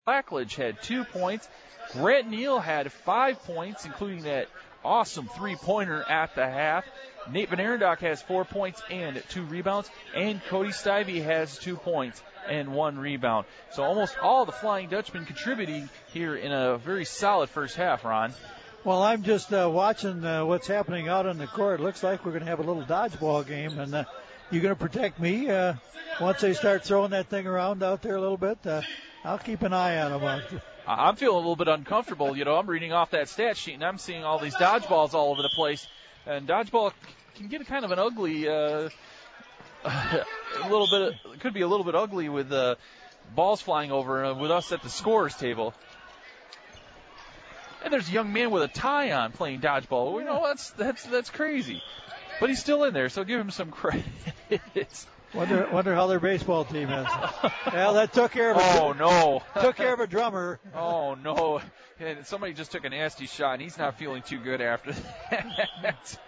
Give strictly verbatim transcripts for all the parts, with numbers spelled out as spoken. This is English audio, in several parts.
Blackledge had two points. Grant Neal had five points, including that awesome three-pointer at the half. Nate Van Arendock has four points and two rebounds. And Cody Stivey has two points and one rebound. So almost all the Flying Dutchmen contributing here in a very solid first half, Ron. Well, I'm just uh, watching uh, what's happening out on the court. It looks like we're going to have a little dodgeball game, and uh, you're going to protect me uh, once they start throwing that thing around out there a little bit. Uh, I'll keep an eye on them out there. I'm feeling a little bit uncomfortable. You know, I'm reading off that stat sheet, and I'm seeing all these dodgeballs all over the place. And dodgeball can get kind of an ugly, uh, a little bit, it could be a little bit ugly with uh, balls flying over uh, with us at the scorer's table. And there's a young man with a tie on playing dodgeball. Well, you know, that's that's that's crazy. But he's still in there, so give him some credit. Wonder, wonder how their baseball team is. Well, that took care of. Oh a, no! Took care of a drummer. Oh no! And somebody just took a nasty shot, and he's not feeling too good after that.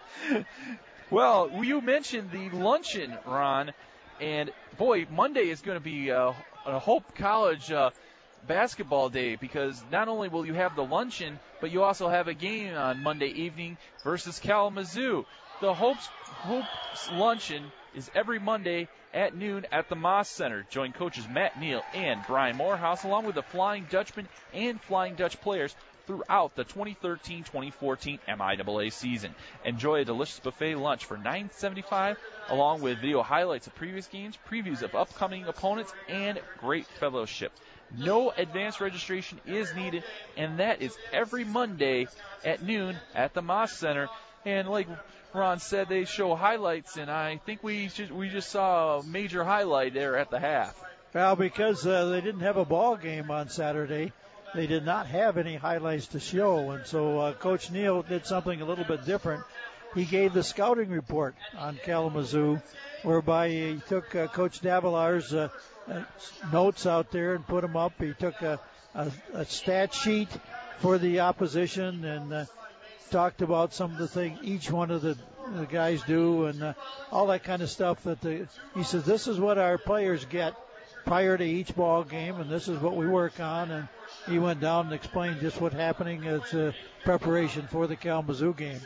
Well, you mentioned the luncheon, Ron, and boy, Monday is going to be uh, a Hope College uh, basketball day, because not only will you have the luncheon, but you also have a game on Monday evening versus Kalamazoo. The Hope's, Hope's luncheon is every Monday at noon at the Moss Center. Join coaches Matt Neal and Brian Morehouse, along with the Flying Dutchman and Flying Dutch players throughout the twenty thirteen twenty fourteen M I A A season. Enjoy a delicious buffet lunch for nine dollars and seventy-five cents, along with video highlights of previous games, previews of upcoming opponents, and great fellowship. No advance registration is needed, and that is every Monday at noon at the Moss Center. And like Ron said, they show highlights, and I think we just, we just saw a major highlight there at the half. Well, because uh, they didn't have a ball game on Saturday, they did not have any highlights to show, and so uh, Coach Neal did something a little bit different. He gave the scouting report on Kalamazoo, whereby he took uh, Coach Davilar's uh, uh, notes out there and put them up. He took a, a, a stat sheet for the opposition and uh, talked about some of the things each one of the, the guys do and uh, all that kind of stuff. That the, he says, this is what our players get prior to each ball game, and this is what we work on. And he went down and explained just what's happening as a preparation for the Kalamazoo game.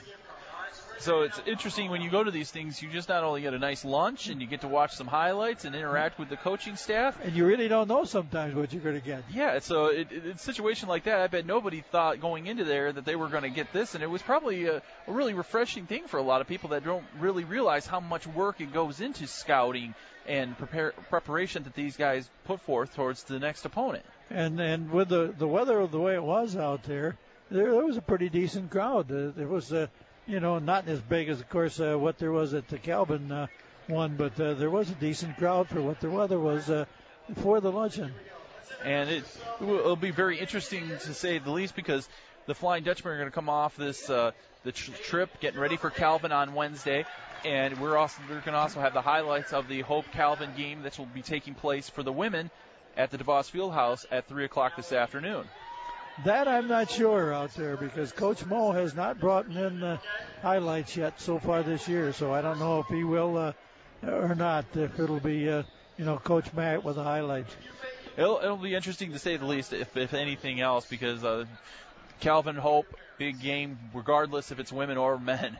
So it's interesting when you go to these things, you just not only get a nice lunch and you get to watch some highlights and interact with the coaching staff. And you really don't know sometimes what you're going to get. Yeah, so it, it, in a situation like that, I bet nobody thought going into there that they were going to get this. And it was probably a, a really refreshing thing for a lot of people that don't really realize how much work it goes into scouting and prepare, preparation that these guys put forth towards the next opponent. And and with the, the weather the way it was out there, there, there was a pretty decent crowd. Uh, it was, uh, you know, not as big as, of course, uh, what there was at the Calvin uh, one, but uh, there was a decent crowd for what the weather was uh, for the luncheon. And it will be very interesting to say the least, because the Flying Dutchmen are going to come off this uh, the tr- trip, getting ready for Calvin on Wednesday. And we're also we're going to also have the highlights of the Hope Calvin game that will be taking place for the women at the DeVos Fieldhouse at three o'clock this afternoon. That I'm not sure out there, because Coach Moe has not brought in the highlights yet so far this year. So I don't know if he will uh, or not, if it'll be, uh, you know, Coach Matt with the highlights. It'll, it'll be interesting to say the least, if, if anything else, because uh, Calvin Hope, big game, regardless if it's women or men.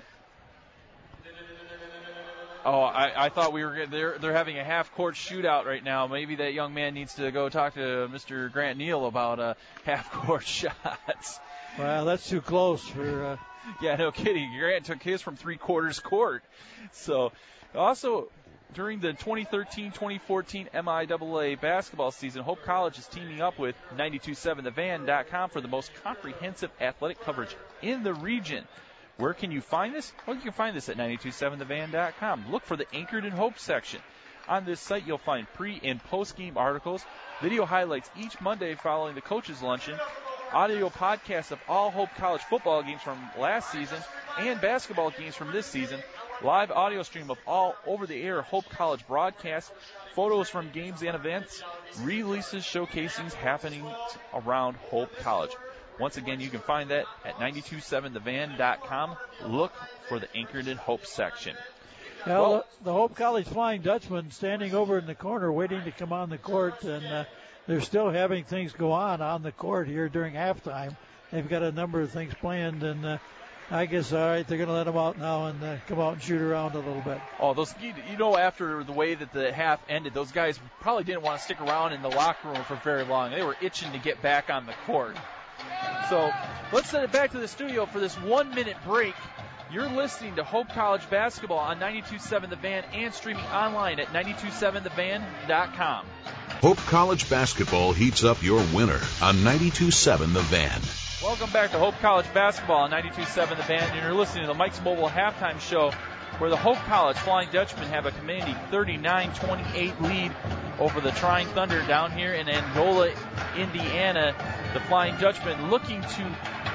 Oh, I, I thought we were they're they're having a half-court shootout right now. Maybe that young man needs to go talk to Mister Grant Neal about uh, half-court shots. Well, that's too close for. Uh... Yeah, no kidding. Grant took his from three-quarters court. So, also during the twenty thirteen twenty fourteen M I A A basketball season, Hope College is teaming up with ninety-two point seven the van dot com for the most comprehensive athletic coverage in the region. Where can you find this? Well, you can find this at ninety-two point seven the van dot com. Look for the Anchored in Hope section. On this site, you'll find pre- and post-game articles, video highlights each Monday following the coaches' luncheon, audio podcasts of all Hope College football games from last season and basketball games from this season, live audio stream of all over-the-air Hope College broadcasts, photos from games and events, releases showcasing happening around Hope College. Once again, you can find that at ninety-two point seven the van dot com. Look for the Anchored in Hope section. Well, well, the Hope College Flying Dutchman standing over in the corner waiting to come on the court, and uh, they're still having things go on on the court here during halftime. They've got a number of things planned, and uh, I guess, all right, they're going to let them out now and uh, come out and shoot around a little bit. Oh, those you, you know, after the way that the half ended, those guys probably didn't want to stick around in the locker room for very long. They were itching to get back on the court. So let's send it back to the studio for this one-minute break. You're listening to Hope College Basketball on ninety-two point seven The Van and streaming online at ninety-two seven the van dot com. Hope College Basketball heats up your winter on ninety-two seven The Van. Welcome back to Hope College Basketball on ninety-two seven The Van, and you're listening to the Mike's Mobile Halftime Show, where the Hope College Flying Dutchmen have a commanding thirty-nine twenty-eight lead over the Trying Thunder down here in Angola, Indiana. The Flying Dutchmen looking to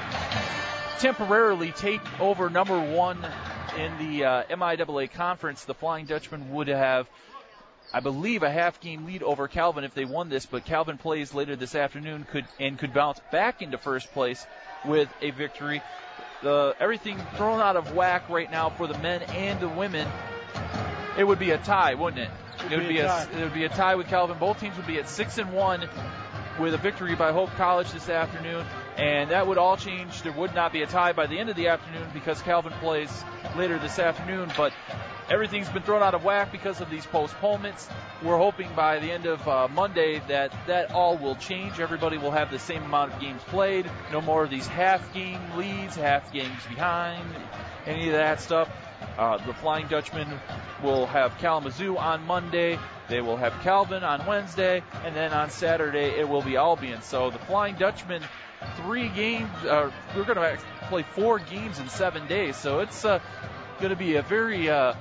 temporarily take over number one in the uh, M I A A conference. The Flying Dutchmen would have, I believe, a half-game lead over Calvin if they won this, but Calvin plays later this afternoon could and could bounce back into first place with a victory. The, everything thrown out of whack right now for the men and the women. It would be a tie, wouldn't it? It would be a, a it would be a tie with Calvin. Both teams would be at six and one with a victory by Hope College this afternoon, and that would all change. There would not be a tie by the end of the afternoon because Calvin plays later this afternoon, but everything's been thrown out of whack because of these postponements. We're hoping by the end of uh, Monday that that all will change. Everybody will have the same amount of games played. No more of these half-game leads, half games behind, any of that stuff. Uh, the Flying Dutchmen will have Kalamazoo on Monday. They will have Calvin on Wednesday, and then on Saturday it will be Albion. So the Flying Dutchmen, three games. Uh, we're going to play four games in seven days. So it's uh, going to be a very uh,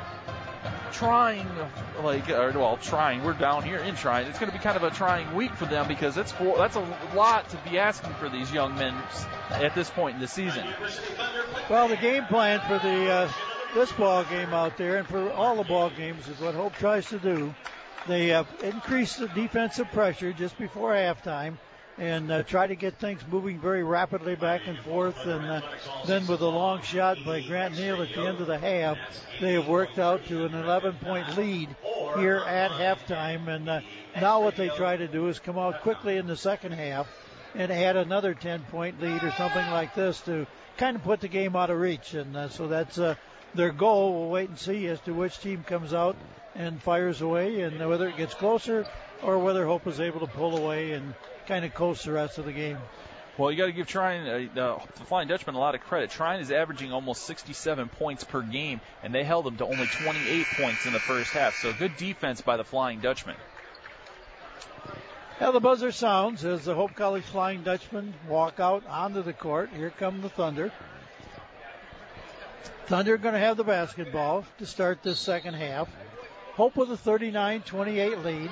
trying, like, uh, well, trying. We're down here in trying. It's going to be kind of a trying week for them because it's four, that's a lot to be asking for these young men at this point in the season. Well, the game plan for the uh, this ball game out there and for all the ball games is what Hope tries to do. They uh, increase the defensive pressure just before halftime and uh, try to get things moving very rapidly back and forth. And uh, then with a long shot by Grant Neal at the end of the half, they have worked out to an eleven-point lead here at halftime. And uh, now what they try to do is come out quickly in the second half and add another ten-point lead or something like this to kind of put the game out of reach. And uh, so that's uh, their goal. We'll wait and see as to which team comes out and fires away and whether it gets closer or whether Hope is able to pull away and kind of coast the rest of the game. Well, you got to give Trine, uh, the Flying Dutchman, a lot of credit. Trine is averaging almost sixty-seven points per game, and they held them to only twenty-eight points in the first half. So good defense by the Flying Dutchman. Now the buzzer sounds as the Hope College Flying Dutchmen walk out onto the court. Here come the Thunder. Thunder going to have the basketball to start this second half. Hope with a thirty-nine twenty-eight lead.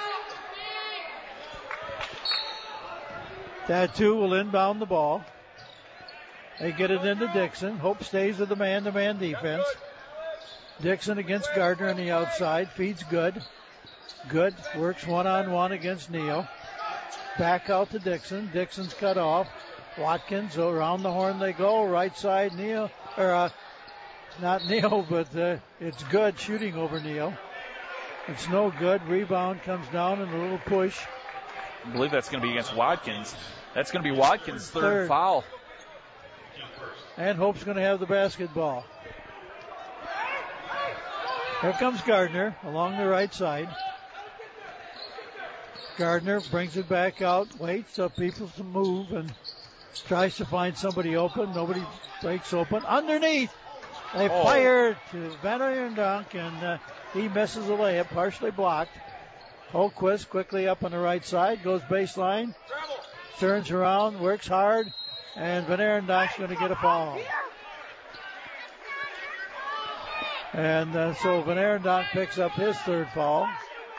Tattoo will inbound the ball. They get it into Dixon. Hope stays with the man-to-man defense. Dixon against Gardner on the outside. Feeds Good. Good works one-on-one against Neal. Back out to Dixon. Dixon's cut off. Watkins, around the horn they go. Right side, Neal. Or, uh, not Neal, but uh, it's Good shooting over Neal. It's no good. Rebound comes down and a little push. I believe that's going to be against Watkins. That's going to be Watkins' third, third foul. And Hope's going to have the basketball. Here comes Gardner along the right side. Gardner brings it back out, waits so people to move and tries to find somebody open. Nobody breaks open. Underneath, they oh. fire to Van Uyerdonk, and uh, he misses the layup, partially blocked. Holquist quickly up on the right side, goes baseline, turns around, works hard, and Van Uyerdonk's going to get a foul. And uh, so Van Uyerdonk picks up his third foul.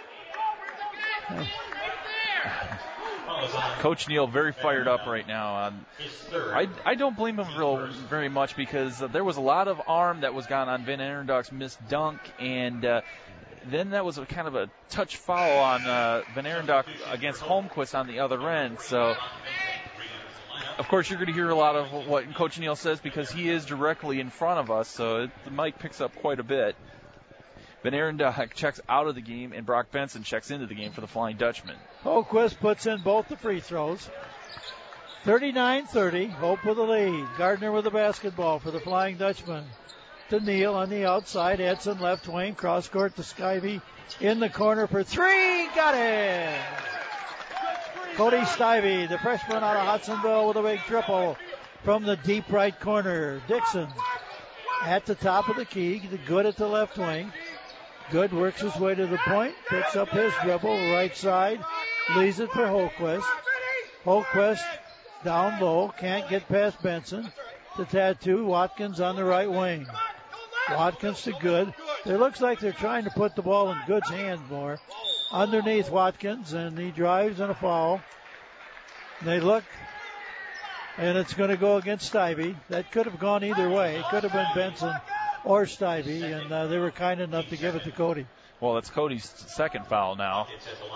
Coach Neal very fired up right now. Um, I, I don't blame him real very much because uh, there was a lot of arm that was gone on Van Uyerdonk's missed dunk, and uh, then that was a kind of a touch foul on uh, Van Uyerdonk against Holmquist on the other end. So, of course, you're going to hear a lot of what Coach Neal says because he is directly in front of us, so it, the mic picks up quite a bit. Van Arendonk checks out of the game, and Brock Benson checks into the game for the Flying Dutchman. Holquist puts in both the free throws. thirty-nine thirty. Hope with the lead. Gardner with the basketball for the Flying Dutchman. To Neal on the outside. Edson left wing. Cross court to Stivey in the corner for three. Got it. Cody Stivey, the freshman out of Hudsonville, with a big triple from the deep right corner. Dixon at the top of the key. Good at the left wing. Good works his way to the point. Picks up his dribble. Right side. Leaves it for Holquist. Holquist down low. Can't get past Benson. To Tattoo. Watkins on the right wing. Watkins to Good. It looks like they're trying to put the ball in Good's hands more. Underneath Watkins, and he drives and a foul. They look, and it's going to go against Stivey. That could have gone either way. It could have been Benson or Stivey, and uh, they were kind enough to give it to Cody. Well, it's Cody's second foul now.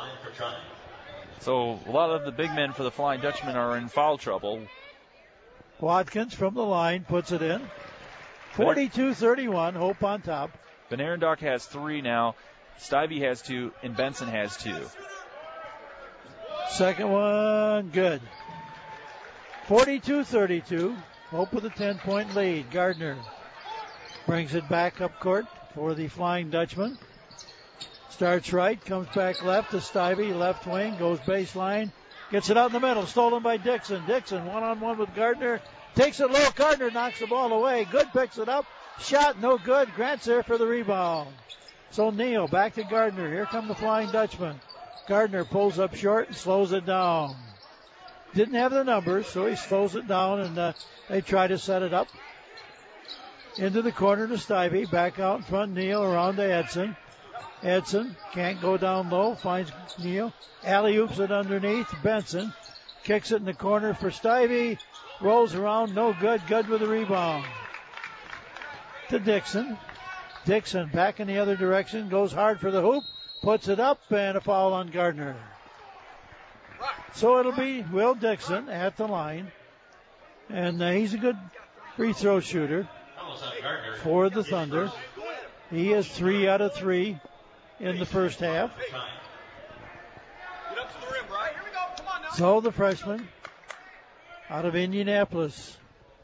So a lot of the big men for the Flying Dutchman are in foul trouble. Watkins from the line puts it in. forty-two thirty-one, Hope on top. Van Arendonk has three now. Stivey has two, and Benson has two. Second one, good. forty-two thirty-two. Hope with a ten-point lead. Gardner brings it back up court for the Flying Dutchman. Starts right, comes back left to Stivey, left wing, goes baseline, gets it out in the middle, stolen by Dixon. Dixon one-on-one with Gardner, takes it low. Gardner knocks the ball away. Good picks it up. Shot no good. Grant's there for the rebound. So Neal back to Gardner. Here come the Flying Dutchman. Gardner pulls up short and slows it down. Didn't have the numbers, so he slows it down, and uh, they try to set it up. Into the corner to Stivey. Back out in front, Neal around to Edson. Edson can't go down low. Finds Neal. Alley-oops it underneath. Benson kicks it in the corner for Stivey. Rolls around, no good. Good with the rebound. To Dixon. Dixon back in the other direction, goes hard for the hoop, puts it up, and a foul on Gardner. So it'll be Will Dixon at the line, and uh, he's a good free throw shooter for the Thunder. He has three out of three in the first half. So the freshman out of Indianapolis.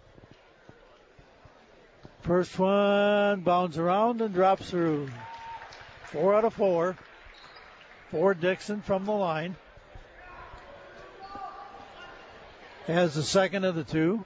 First one bounds around and drops through. Four out of four for Dixon from the line. Has the second of the two.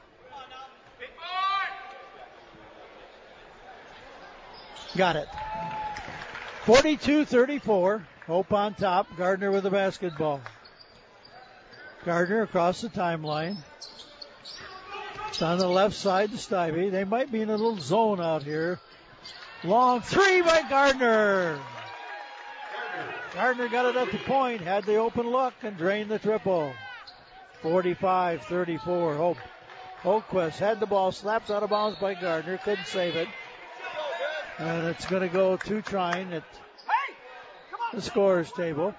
Got it. forty-two thirty-four. Hope on top. Gardner with the basketball. Gardner across the timeline. It's on the left side to Stivey. They might be in a little zone out here. Long three by Gardner. Gardner got it at the point, had the open look, and drained the triple. forty-five thirty-four. Hope. Holquist had the ball, slapped out of bounds by Gardner, couldn't save it. And it's going to go to Trine at the scorer's table.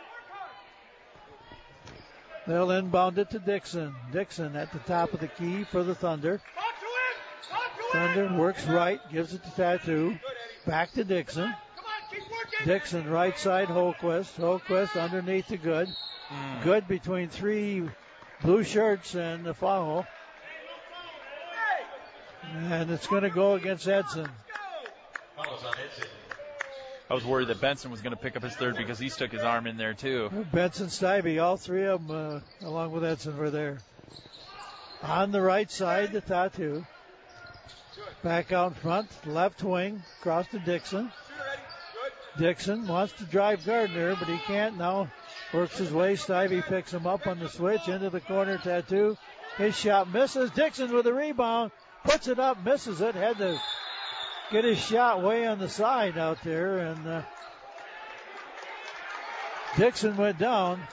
They'll inbound it to Dixon. Dixon at the top of the key for the Thunder. Thunder works right, gives it to Tattoo. Back to Dixon. Dixon right side, Holquist. Holquist underneath the Good. Mm. Good between three blue shirts and the foul. And it's going to go against Edson. I was worried that Benson was going to pick up his third because he stuck his arm in there too. Benson, Stivey, all three of them, uh, along with Edson, were there. On the right side, the Tattoo. Back out front, left wing, across to Dixon. Dixon wants to drive Gardner, but he can't now. Works his way. Stivey picks him up on the switch into the corner. Tattoo. His shot misses. Dixon with a rebound. Puts it up, misses it. Had to get his shot way on the side out there, and uh, Dixon went down.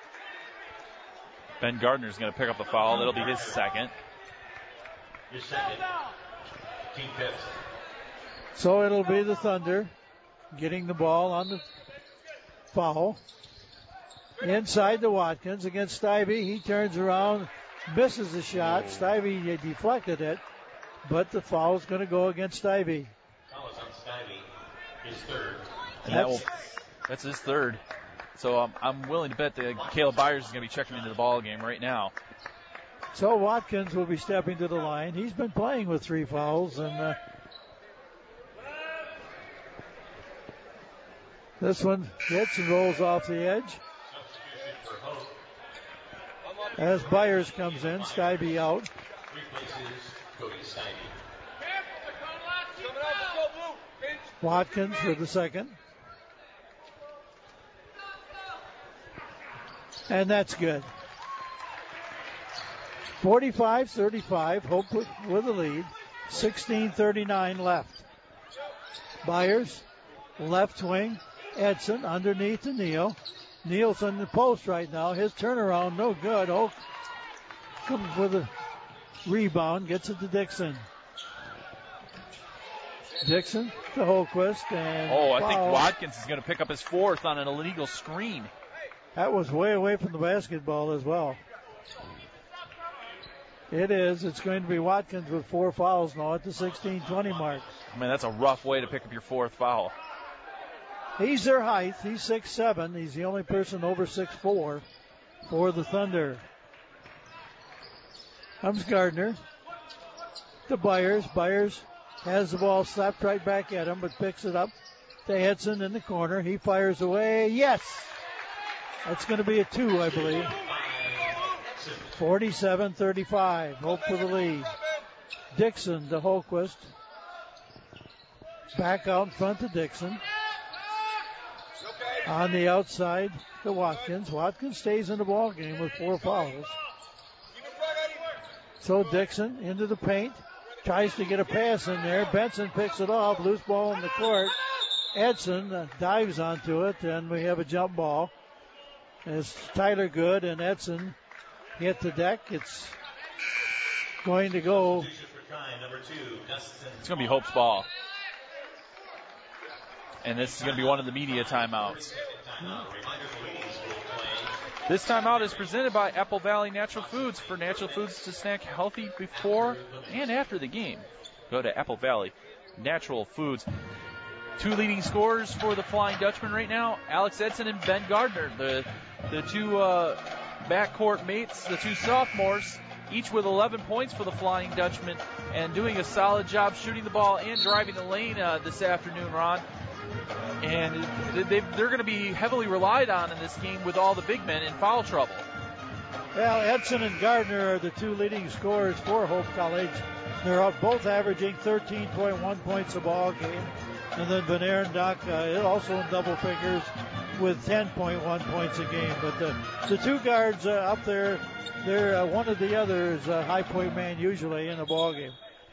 Ben Gardner's going to pick up the foul. That'll be his second. Your second. Team fifth. So it'll be the Thunder getting the ball on the foul. Inside to Watkins against Stivey. He turns around, misses the shot. Stivey deflected it, but the foul's going to go against Stivey. Foul is on Stivey. His third. And that will, that's his third. So um, I'm willing to bet that Caleb Byers is going to be checking into the ball game right now. So Watkins will be stepping to the line. He's been playing with three fouls, and uh, this one hits and rolls off the edge. As Byers comes in, Stibbe out. Replaces Cody Stibbe. Watkins for the second. And that's good. forty-five thirty-five, Hope with, with the lead. sixteen thirty-nine left. Byers, left wing. Edson underneath to Neal. Neal's on the post right now. His turnaround, no good. Oak comes with a rebound, gets it to Dixon. Dixon to Holquist. And oh, I foul. think Watkins is going to pick up his fourth on an illegal screen. That was way away from the basketball as well. It is. It's going to be Watkins with four fouls now at the sixteen twenty mark. I mean, that's a rough way to pick up your fourth foul. He's their height. He's six seven. He's the only person over six four for the Thunder. Comes Gardner to Byers. Byers has the ball slapped right back at him, but picks it up to Edson in the corner. He fires away. Yes! That's going to be a two, I believe. forty-seven thirty-five. Hope for the lead. Dixon to Holquist. Back out in front to Dixon. On the outside to Watkins. Watkins stays in the ball game with four fouls. So Dixon into the paint. Tries to get a pass in there. Benson picks it off. Loose ball in the court. Edson uh, dives onto it, and we have a jump ball. As Tyler Good and Edson hit the deck, it's going to go. It's going to be Hope's ball. And this is going to be one of the media timeouts. This timeout is presented by Apple Valley Natural Foods. For natural foods to snack healthy before and after the game, go to Apple Valley Natural Foods. Two leading scorers for the Flying Dutchman right now, Alex Edson and Ben Gardner. The the two uh, backcourt mates, the two sophomores, each with eleven points for the Flying Dutchman, and doing a solid job shooting the ball and driving the lane uh, this afternoon, Ron. And they're going to be heavily relied on in this game with all the big men in foul trouble. Well, Edson and Gardner are the two leading scorers for Hope College. They're both averaging thirteen point one points a ball game. And then Van Arendonk uh, also in double figures with ten point one points a game. But the, the two guards uh, up there, they're uh, one of the others, a high point man usually in a ball game.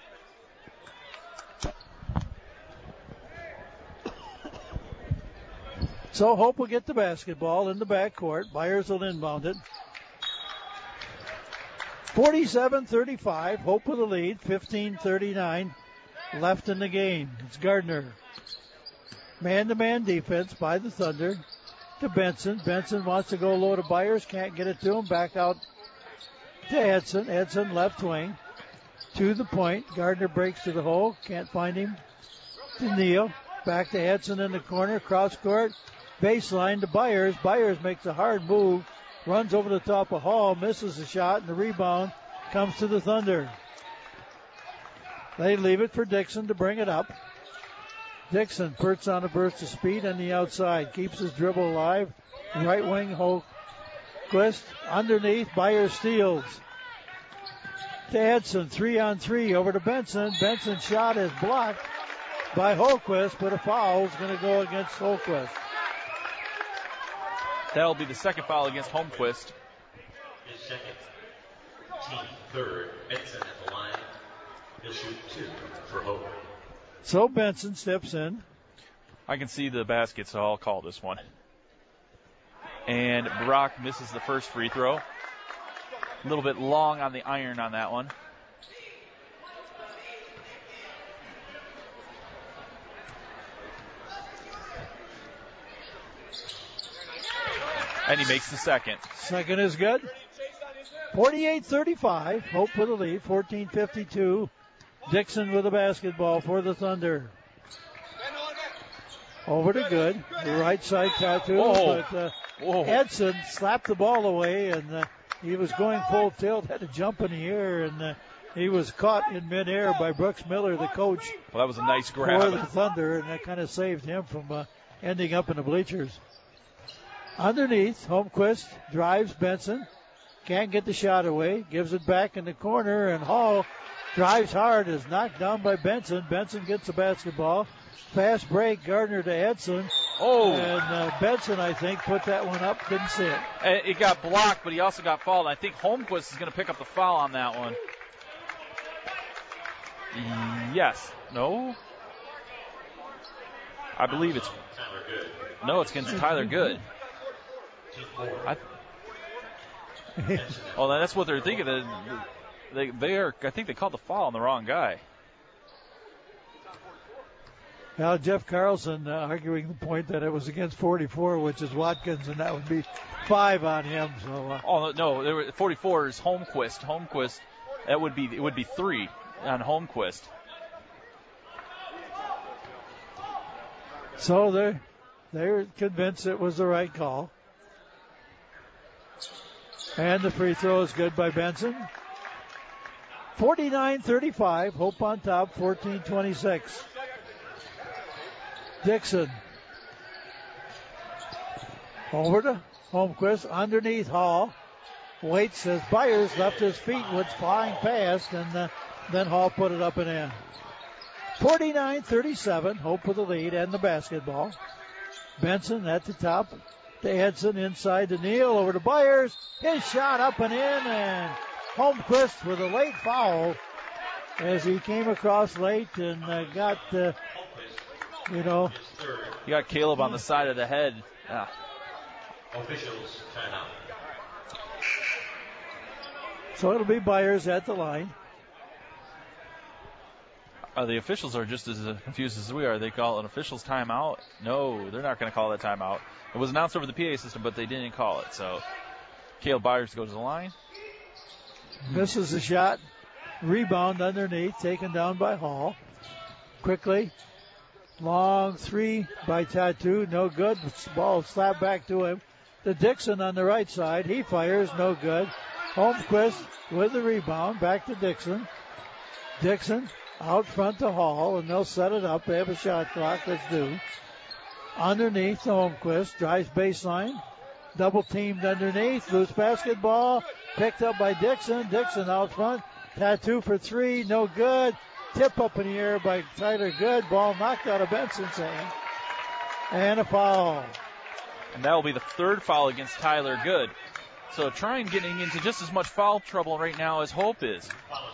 So Hope will get the basketball in the backcourt. Byers will inbound it. forty-seven thirty-five. Hope with the lead. fifteen thirty-nine left in the game. It's Gardner. Man-to-man defense by the Thunder to Benson. Benson wants to go low to Byers. Can't get it to him. Back out to Edson. Edson left wing to the point. Gardner breaks to the hole. Can't find him. To Neal. Back to Edson in the corner. Cross court. Baseline to Byers. Byers makes a hard move. Runs over the top of Hall. Misses the shot. And the rebound comes to the Thunder. They leave it for Dixon to bring it up. Dixon perts on a burst of speed on the outside. Keeps his dribble alive. Right wing Holquist. Underneath. Byers steals. To Edson. Three on three. Over to Benson. Benson's shot is blocked by Holquist, but a foul is going to go against Holquist. That'll be the second foul against Holmquist. His second, team third. Benson at the line. He'll shoot two for Hope. So Benson steps in. I can see the basket, so I'll call this one. And Brock misses the first free throw. A little bit long on the iron on that one. And he makes the second. Second is good. forty-eight thirty-five. Hope with the lead. fourteen fifty-two. Dixon with the basketball for the Thunder. Over to Good. The right side tattoo. Whoa. But uh, Whoa. Edson slapped the ball away, and uh, he was going full tilt, had to jump in the air, and uh, he was caught in midair by Brooks Miller, the coach. Well, that was a nice For grab. the Thunder, and that kind of saved him from uh, ending up in the bleachers. Underneath, Holmquist drives Benson. Can't get the shot away. Gives it back in the corner, and Hall drives hard, is knocked down by Benson. Benson gets the basketball. Fast break, Gardner to Edson. Oh. And uh, Benson, I think, put that one up. Didn't see it. It got blocked, but he also got fouled. I think Holmquist is going to pick up the foul on that one. Yes. No? I believe it's... No, it's against Tyler Good. I, oh, that's what they're thinking. They, they are. I think they called the foul on the wrong guy. Now, Jeff Carlson uh, arguing the point that it was against forty-four, which is Watkins, and that would be five on him. So. Uh, oh no, there were, forty-four is Holmquist. Holmquist, that would be it would be three on Holmquist. So they're they're convinced it was the right call. And the free throw is good by Benson. forty-nine thirty-five. Hope on top, fourteen twenty-six. Dixon. Over to Holmquist. Underneath Hall. Waits as Byers left his feet, was flying past, and uh, then Hall put it up and in. forty-nine thirty-seven. Hope with the lead and the basketball. Benson at the top to Edson, inside to Neal, over to Byers. His shot up and in, and Holmquist with a late foul as he came across late and uh, got, uh, you know. You got Caleb on the side of the head. Ah. Officials timeout. So it'll be Byers at the line. Uh, the officials are just as uh, confused as we are. They call an officials timeout. No, they're not going to call that timeout. It was announced over the P A system, but they didn't call it. So Caleb Byers goes to the line. Misses the shot. Rebound underneath, taken down by Hall. Quickly. Long three by Tattoo. No good. Ball slapped back to him. To Dixon on the right side. He fires. No good. Holmquist with the rebound. Back to Dixon. Dixon out front to Hall, and they'll set it up. They have a shot clock that's due. Underneath to Holmquist. Drives baseline. Double teamed underneath. Loose basketball. Picked up by Dixon. Dixon out front. Tattoo for three. No good. Tip up in the air by Tyler Good. Ball knocked out of Benson's hand. And a foul. And that will be the third foul against Tyler Good. So Trine getting into just as much foul trouble right now as Hope is.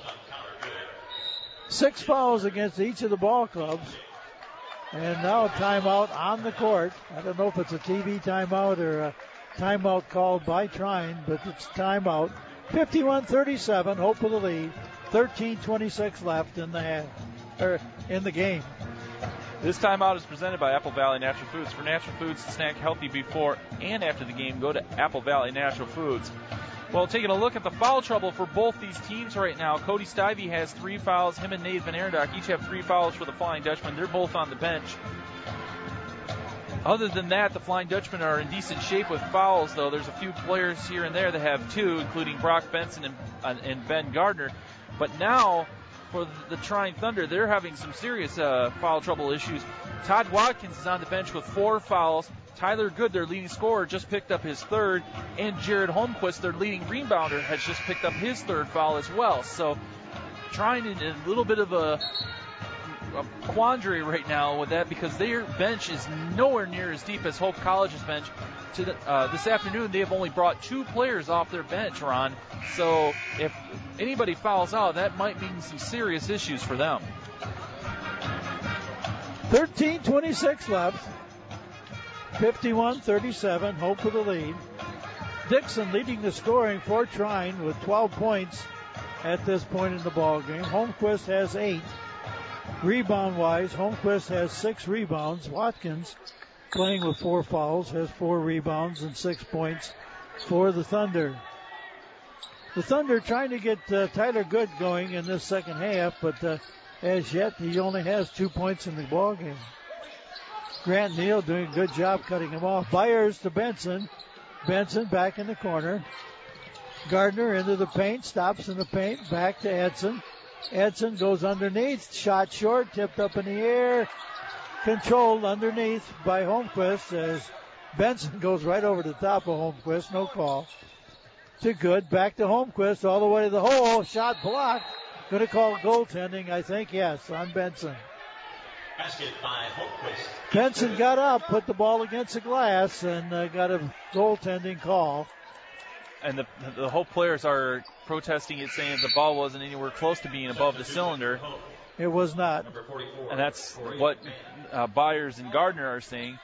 Six fouls against each of the ball clubs. And now a timeout on the court. I don't know if it's a T V timeout or a timeout called by Trine, but it's timeout. fifty-one thirty-seven, Hope with the lead. thirteen twenty-six left in the half, or in the game. This timeout is presented by Apple Valley Natural Foods. For natural foods to snack healthy before and after the game, go to Apple Valley Natural Foods. Well, taking a look at the foul trouble for both these teams right now, Cody Stivey has three fouls. Him and Nate Van Arendonk each have three fouls for the Flying Dutchman. They're both on the bench. Other than that, the Flying Dutchmen are in decent shape with fouls, though. There's a few players here and there that have two, including Brock Benson and, uh, and Ben Gardner. But now, for the Trine Thunder, they're having some serious uh, foul trouble issues. Todd Watkins is on the bench with four fouls. Tyler Good, their leading scorer, just picked up his third. And Jared Holmquist, their leading rebounder, has just picked up his third foul as well. So Trine in a little bit of a, a quandary right now with that, because their bench is nowhere near as deep as Hope College's bench. To the, uh, this afternoon, they have only brought two players off their bench, Ron. So if anybody fouls out, that might mean some serious issues for them. thirteen twenty-six left. fifty-one thirty-seven, Hope with the lead. Dixon leading the scoring for Trine with twelve points at this point in the ball game. Holmquist has eight. Rebound-wise, Holmquist has six rebounds. Watkins, playing with four fouls, has four rebounds and six points for the Thunder. The Thunder trying to get uh, Tyler Good going in this second half, but uh, as yet he only has two points in the ball game. Grant Neal doing a good job cutting him off. Byers to Benson. Benson back in the corner. Gardner into the paint, stops in the paint, back to Edson. Edson goes underneath, shot short, tipped up in the air, controlled underneath by Holmquist as Benson goes right over the top of Holmquist, no call. To good, back to Holmquist, all the way to the hole, shot blocked. Going to call goaltending, I think, yes, on Benson. Basket by Holmquist. Benson got up, put the ball against the glass, and uh, got a goaltending call. And the the Hope players are protesting it, saying the ball wasn't anywhere close to being above the cylinder. It was not. And that's what uh, Byers and Gardner are saying.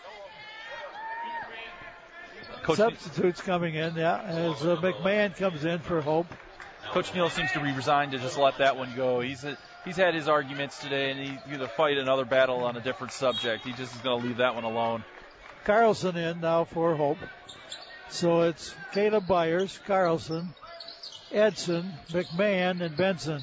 Coach Substitutes Ne- coming in, yeah, as uh, McMahon comes in for Hope. Coach Neal seems to be resigned to just let that one go. He's a, he's had his arguments today, and he's going to fight another battle on a different subject. He just is going to leave that one alone. Carlson in now for Hope. So it's Caleb Byers, Carlson, Edson, McMahon, and Benson.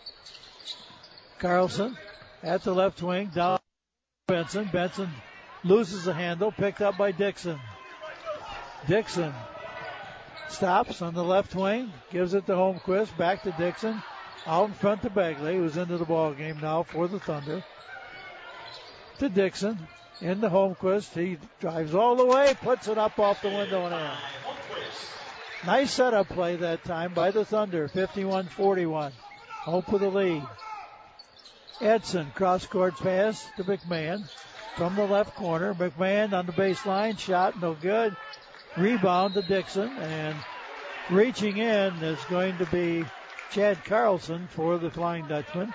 Carlson at the left wing, down Benson. Benson loses the handle, picked up by Dixon. Dixon stops on the left wing, gives it to Holmquist, back to Dixon, out in front to Bagley, who's into the ball game now for the Thunder. To Dixon, into Holmquist. He drives all the way, puts it up off the window and in. Nice setup play that time by the Thunder, fifty-one forty-one. Hope with the lead. Edson, cross-court pass to McMahon from the left corner. McMahon on the baseline, shot no good. Rebound to Dixon, and reaching in is going to be Chad Carlson for the Flying Dutchman.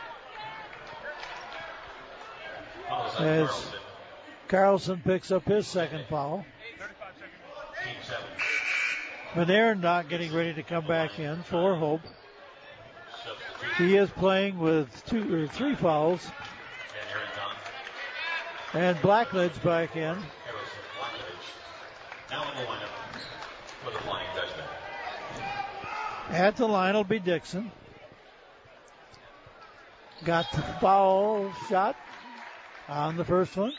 As Carlson picks up his second foul. Van not getting ready to come back in for Hope. He is playing with two or three fouls. And Blackledge back in. Now in the lineup for the Flying Dutchman. At the line will be Dixon. Got the foul shot on the first one.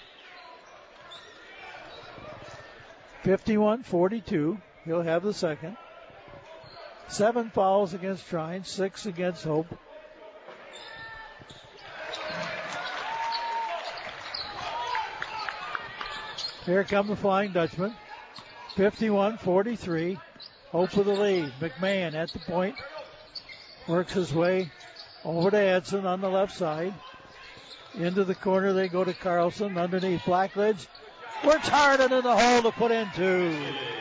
fifty-one forty-two. He'll have the second. Seven fouls against Trine, six against Hope. Here come the Flying Dutchman. fifty-one forty-three. Hope with the lead. McMahon at the point. Works his way over to Edson on the left side. Into the corner they go to Carlson. Underneath Blackledge. Works hard into the hole to put in two.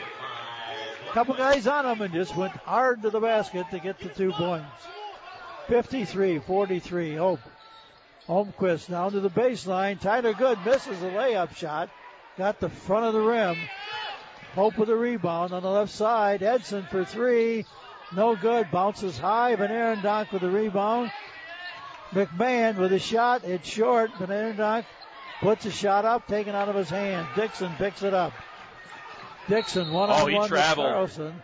Couple guys on him and just went hard to the basket to get the two points. fifty-three forty-three. Hope. Holmquist down to the baseline. Tyler Good misses the layup shot. Got the front of the rim. Hope with a rebound on the left side. Edson for three. No good. Bounces high. Van Arendonk with a rebound. McMahon with a shot. It's short. Van Arendonk puts a shot up, taken out of his hand. Dixon picks it up. Dixon one-on-one oh, with Carlson.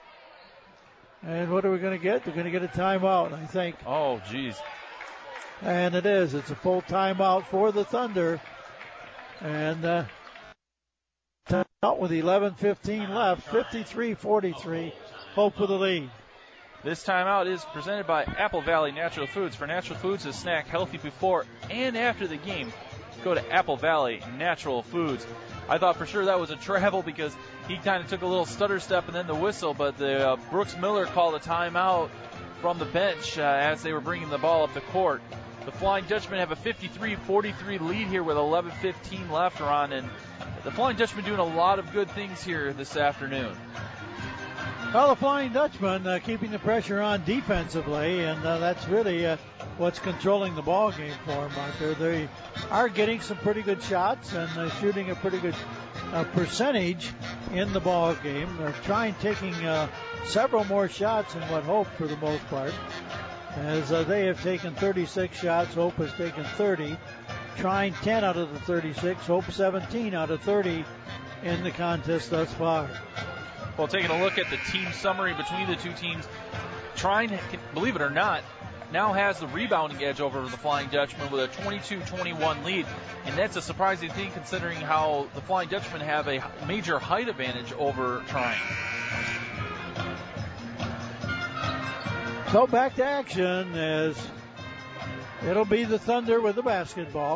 And what are we going to get? We're going to get a timeout, I think. Oh, geez. And it is. It's a full timeout for the Thunder. And uh, timeout with eleven fifteen left. fifty-three forty-three. Hope with the lead. This timeout is presented by Apple Valley Natural Foods. For Natural Foods to snack healthy before and after the game, go to Apple Valley Natural Foods. I thought for sure that was a travel because he kind of took a little stutter step and then the whistle, but the uh, Brooks Miller called a timeout from the bench uh, as they were bringing the ball up the court. The Flying Dutchmen have a fifty-three forty-three lead here with eleven fifteen left, Ron, and the Flying Dutchmen doing a lot of good things here this afternoon. Well, the Flying Dutchman uh, keeping the pressure on defensively, and uh, that's really uh, what's controlling the ball game for them out there. They are getting some pretty good shots and uh, shooting a pretty good uh, percentage in the ball game. They're trying taking uh, several more shots than what Hope for the most part, as uh, they have taken thirty-six shots. Hope has taken thirty. Trying ten out of the thirty-six. Hope seventeen out of thirty in the contest thus far. Well, taking a look at the team summary between the two teams, Trine, believe it or not, now has the rebounding edge over the Flying Dutchman with a twenty-two twenty-one lead. And that's a surprising thing considering how the Flying Dutchmen have a major height advantage over Trine. So back to action as it'll be the Thunder with the basketball.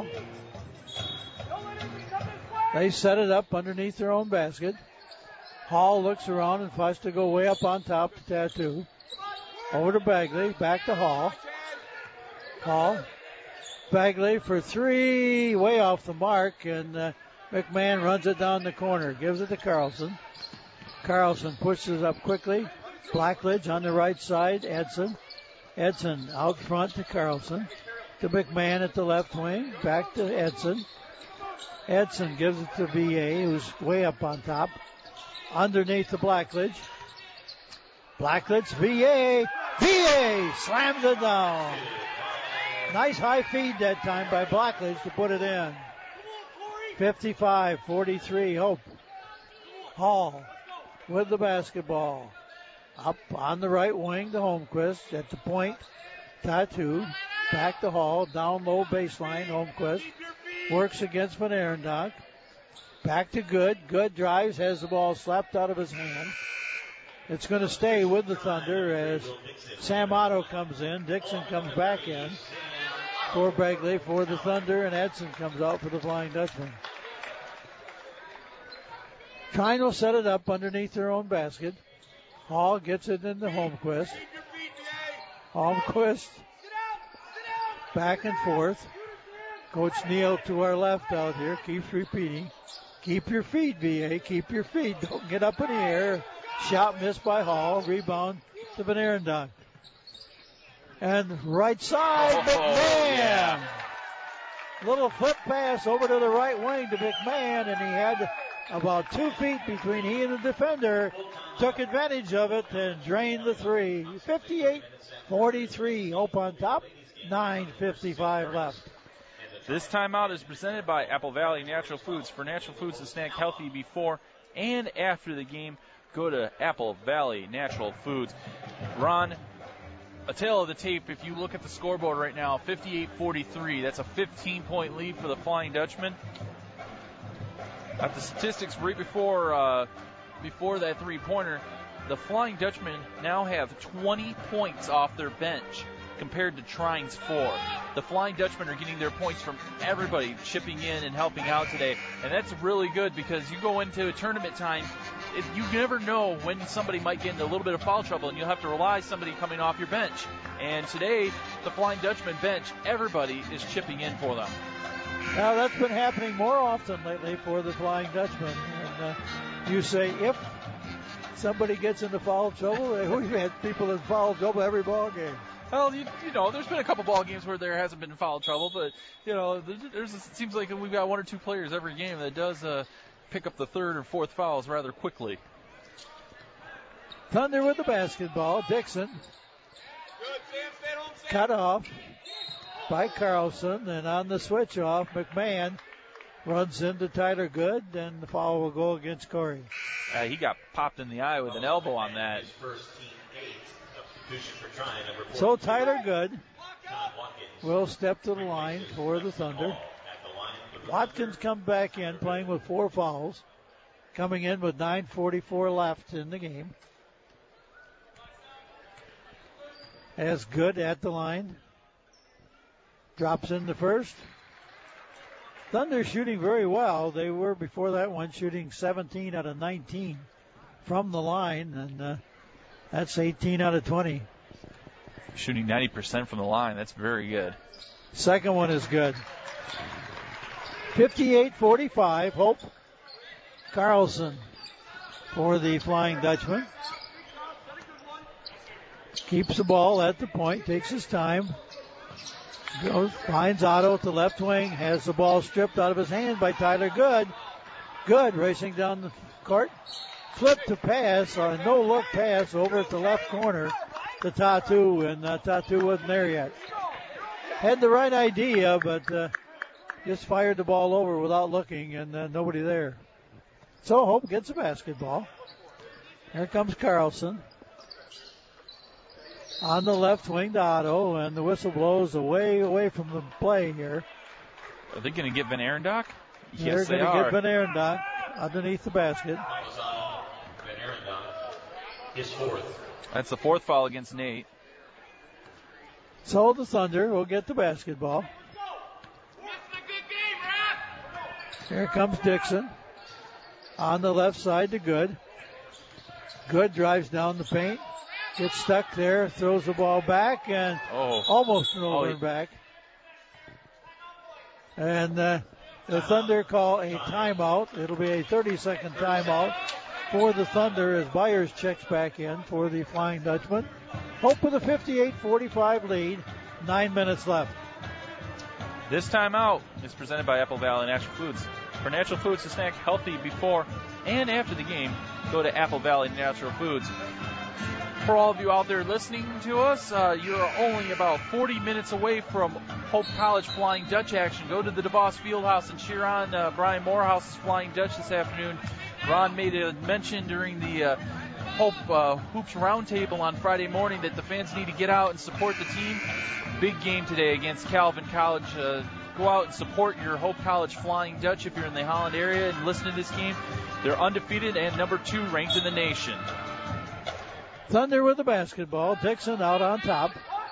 They set it up underneath their own basket. Hall looks around and tries to go way up on top to Tattoo. Over to Bagley, back to Hall. Hall. Bagley for three, way off the mark, and uh, McMahon runs it down the corner, gives it to Carlson. Carlson pushes it up quickly. Blackledge on the right side, Edson. Edson out front to Carlson. To McMahon at the left wing, back to Edson. Edson gives it to V A, who's way up on top. Underneath the Blackledge. Blackledge, V A. V A slams it down. Nice high feed that time by Blackledge to put it in. fifty-five forty-three, Hope. Hall with the basketball. Up on the right wing to Holmquist. At the point, Tattoo. Back to Hall. Down low baseline. Holmquist works against Van Arendonk. Back to Good. Good drives. Has the ball slapped out of his hand. It's going to stay with the Thunder as Sam Otto comes in. Dixon comes back in for Bagley for the Thunder. And Edson comes out for the Flying Dutchman. Trine will set it up underneath their own basket. Hall gets it into Holmquist. Holmquist back and forth. Coach Neal to our left out here keeps repeating. Keep your feet, V A. Keep your feet. Don't get up in the air. Shot missed by Hall. Rebound to Van Arendonk. And right side, oh, McMahon. Yeah. Little flip pass over to the right wing to McMahon, and he had about two feet between he and the defender. Took advantage of it and drained the three. fifty-eight forty-three. Hope on top. nine fifty-five left. This timeout is presented by Apple Valley Natural Foods. For natural foods to snack healthy before and after the game, go to Apple Valley Natural Foods. Ron, a tale of the tape, if you look at the scoreboard right now, fifty-eight forty-three. That's a fifteen-point lead for the Flying Dutchman. At the statistics right before uh, before that three-pointer, the Flying Dutchmen now have twenty points off their bench compared to Trine's four. The Flying Dutchmen are getting their points from everybody chipping in and helping out today, and that's really good because you go into a tournament time, it, you never know when somebody might get into a little bit of foul trouble, and you'll have to rely on somebody coming off your bench. And today, the Flying Dutchman bench, everybody is chipping in for them. Now, that's been happening more often lately for the Flying Dutchman. And uh, you say, if somebody gets into foul trouble, we've had people in foul trouble every ball game. Well, you, you know, there's been a couple ball games where there hasn't been foul trouble, but, you know, there's it seems like we've got one or two players every game that does uh, pick up the third or fourth fouls rather quickly. Thunder with the basketball. Dixon. Cut off by Carlson, and on the switch off, McMahon runs into Tyler Good, and the foul will go against Corey. Uh, he got popped in the eye with an elbow on that. So Tyler Good will step to the line for the Thunder. Watkins comes back in playing with four fouls, coming in with nine forty-four left in the game. As Good at the line. Drops in the first. Thunder shooting very well. They were before that one shooting seventeen out of nineteen from the line, and uh, that's eighteen out of twenty. Shooting ninety percent from the line. That's very good. Second one is good. fifty-eight forty-five. Hope Carlson for the Flying Dutchman. Keeps the ball at the point. Takes his time. Goes, finds Otto at the left wing. Has the ball stripped out of his hand by Tyler Good. Good racing down the court. Flip to pass, or a no-look pass over at the left corner to Tattoo, and uh, Tattoo wasn't there yet. Had the right idea, but uh, just fired the ball over without looking, and uh, nobody there. So Hope gets a basketball. Here comes Carlson. on the left wing to Otto, and the whistle blows away, away from the play here. Are they going to get Van Arendonk? They're Yes, going they to are. get Van Arendonk underneath the basket. Van Arendonk, his fourth. That's the fourth foul against Nate. So the Thunder will get the basketball. Here comes Dixon on the left side to Good. Good drives down the paint, gets stuck there, throws the ball back, and Oh. almost an over Oh, and back. And uh, the Thunder call a timeout. It'll be a thirty-second timeout for the Thunder as Byers checks back in for the Flying Dutchman. Hope with a fifty-eight forty-five lead. Nine minutes left. This timeout is presented by Apple Valley Natural Foods. For natural foods to snack healthy before and after the game, go to Apple Valley Natural Foods. For all of you out there listening to us, uh, you're only about forty minutes away from Hope College Flying Dutch action. Go to the DeVos Fieldhouse and cheer on uh, Brian Morehouse's Flying Dutch this afternoon. Ron made a mention during the uh, Hope uh, Hoops Roundtable on Friday morning that the fans need to get out and support the team. Big game today against Calvin College. Uh, go out and support your Hope College Flying Dutch if you're in the Holland area and listen to this game. They're undefeated and number two ranked in the nation. Thunder with the basketball. Dixon out on top.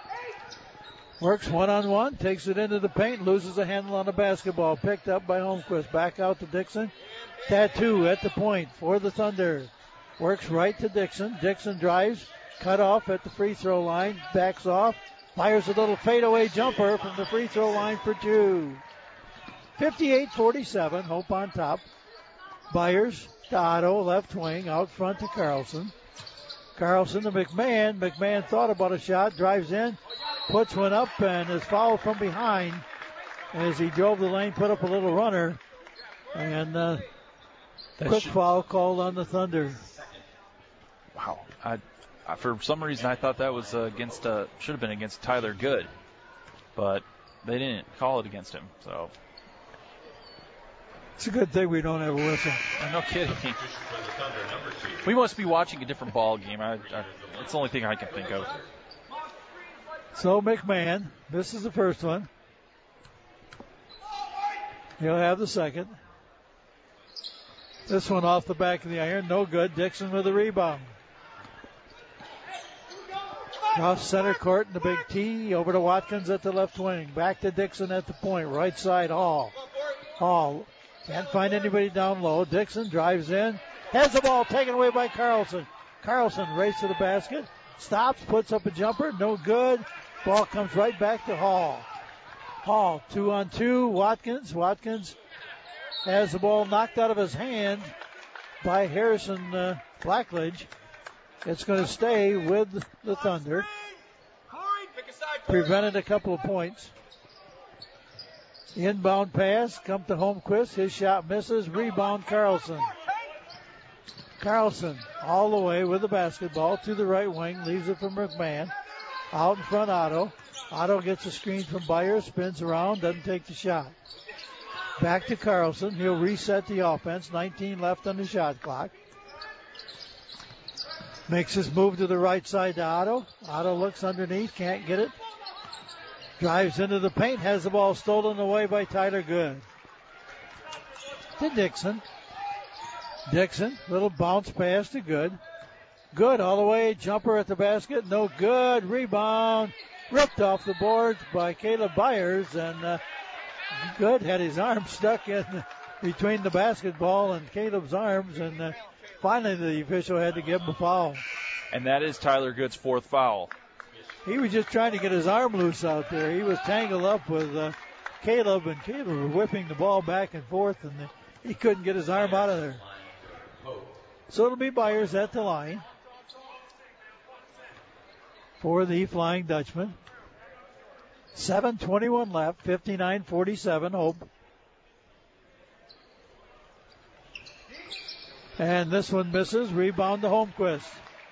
Works one-on-one, takes it into the paint, loses a handle on the basketball. Picked up by Holmquist. Back out to Dixon. Tattoo at the point for the Thunder. Works right to Dixon. Dixon drives, cut off at the free throw line, backs off. Fires a little fadeaway jumper from the free throw line for two. fifty-eight forty-seven, Hope on top. Byers to Otto, left wing, out front to Carlson. Carlson to McMahon. McMahon thought about a shot, drives in, puts one up, and is fouled from behind as he drove the lane, put up a little runner. And uh, quick should- foul called on the Thunder. Wow. I, I, for some reason, I thought that was uh, against, uh, should have been against Tyler Good, but they didn't call it against him. So, It's a good thing we don't have a whistle. no kidding. We must be watching a different ball game. I, I, it's the only thing I can think of. So McMahon, this is the first one. He'll have the second. This one off the back of the iron, no good. Dixon with a rebound. Cross center court in the big T, over to Watkins at the left wing. Back to Dixon at the point, right side, Hall. Hall can't find anybody down low. Dixon drives in, has the ball taken away by Carlson. Carlson races to the basket, stops, puts up a jumper, no good. Ball comes right back to Hall. Hall, two on two, Watkins. Watkins has the ball knocked out of his hand by Harrison uh, Blackledge. It's going to stay with the Thunder. Prevented a couple of points. Inbound pass, come to Holmquist. His shot misses. Rebound Carlson. Carlson all the way with the basketball to the right wing. Leaves it for McMahon. Out in front, Otto. Otto gets a screen from Byers. Spins around. Doesn't take the shot. Back to Carlson. He'll reset the offense. nineteen left on the shot clock. Makes his move to the right side to Otto. Otto looks underneath. Can't get it. Drives into the paint. Has the ball stolen away by Tyler Good. To Dixon. Dixon. Little bounce pass to Good. Good all the way. Jumper at the basket. No good. Rebound. Ripped off the boards by Caleb Byers. And uh, Good had his arm stuck in between the basketball and Caleb's arms. And uh, finally the official had to give him a foul. And that is Tyler Good's fourth foul. He was just trying to get his arm loose out there. He was tangled up with uh, Caleb, and Caleb was whipping the ball back and forth, and he couldn't get his arm out of there. So it'll be Byers at the line for the Flying Dutchman. seven twenty-one left, fifty-nine forty-seven, Hope. And this one misses. Rebound to Holmquist.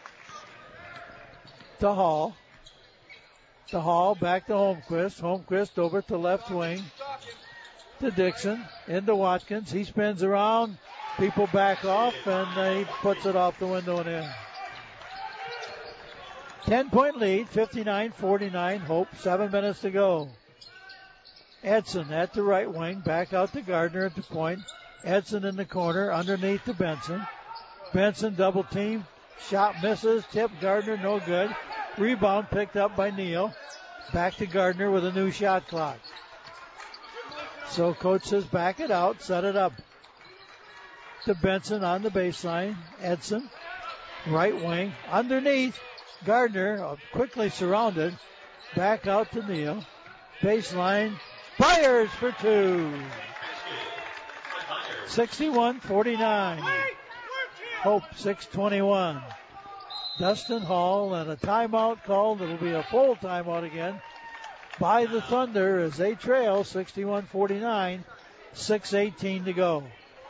To Hall. To Hall, back to Holmquist. Holmquist over to left wing. To Dixon. Into Watkins. He spins around. People back off, and uh, he puts it off the window and in. ten-point lead, fifty-nine forty-nine. Hope, seven minutes to go. Edson at the right wing, back out to Gardner at the point. Edson in the corner, underneath to Benson. Benson double team, shot misses, tip Gardner, no good. Rebound picked up by Neal. Back to Gardner with a new shot clock. So coach says back it out, set it up. To Benson on the baseline. Edson, right wing, underneath. Gardner quickly surrounded. Back out to Neal. Baseline. Byers for two. sixty-one forty-nine. Hope six twenty-one. Dustin Hall and a timeout called. It'll be a full timeout again by the Thunder as they trail sixty-one forty-nine. six eighteen to go.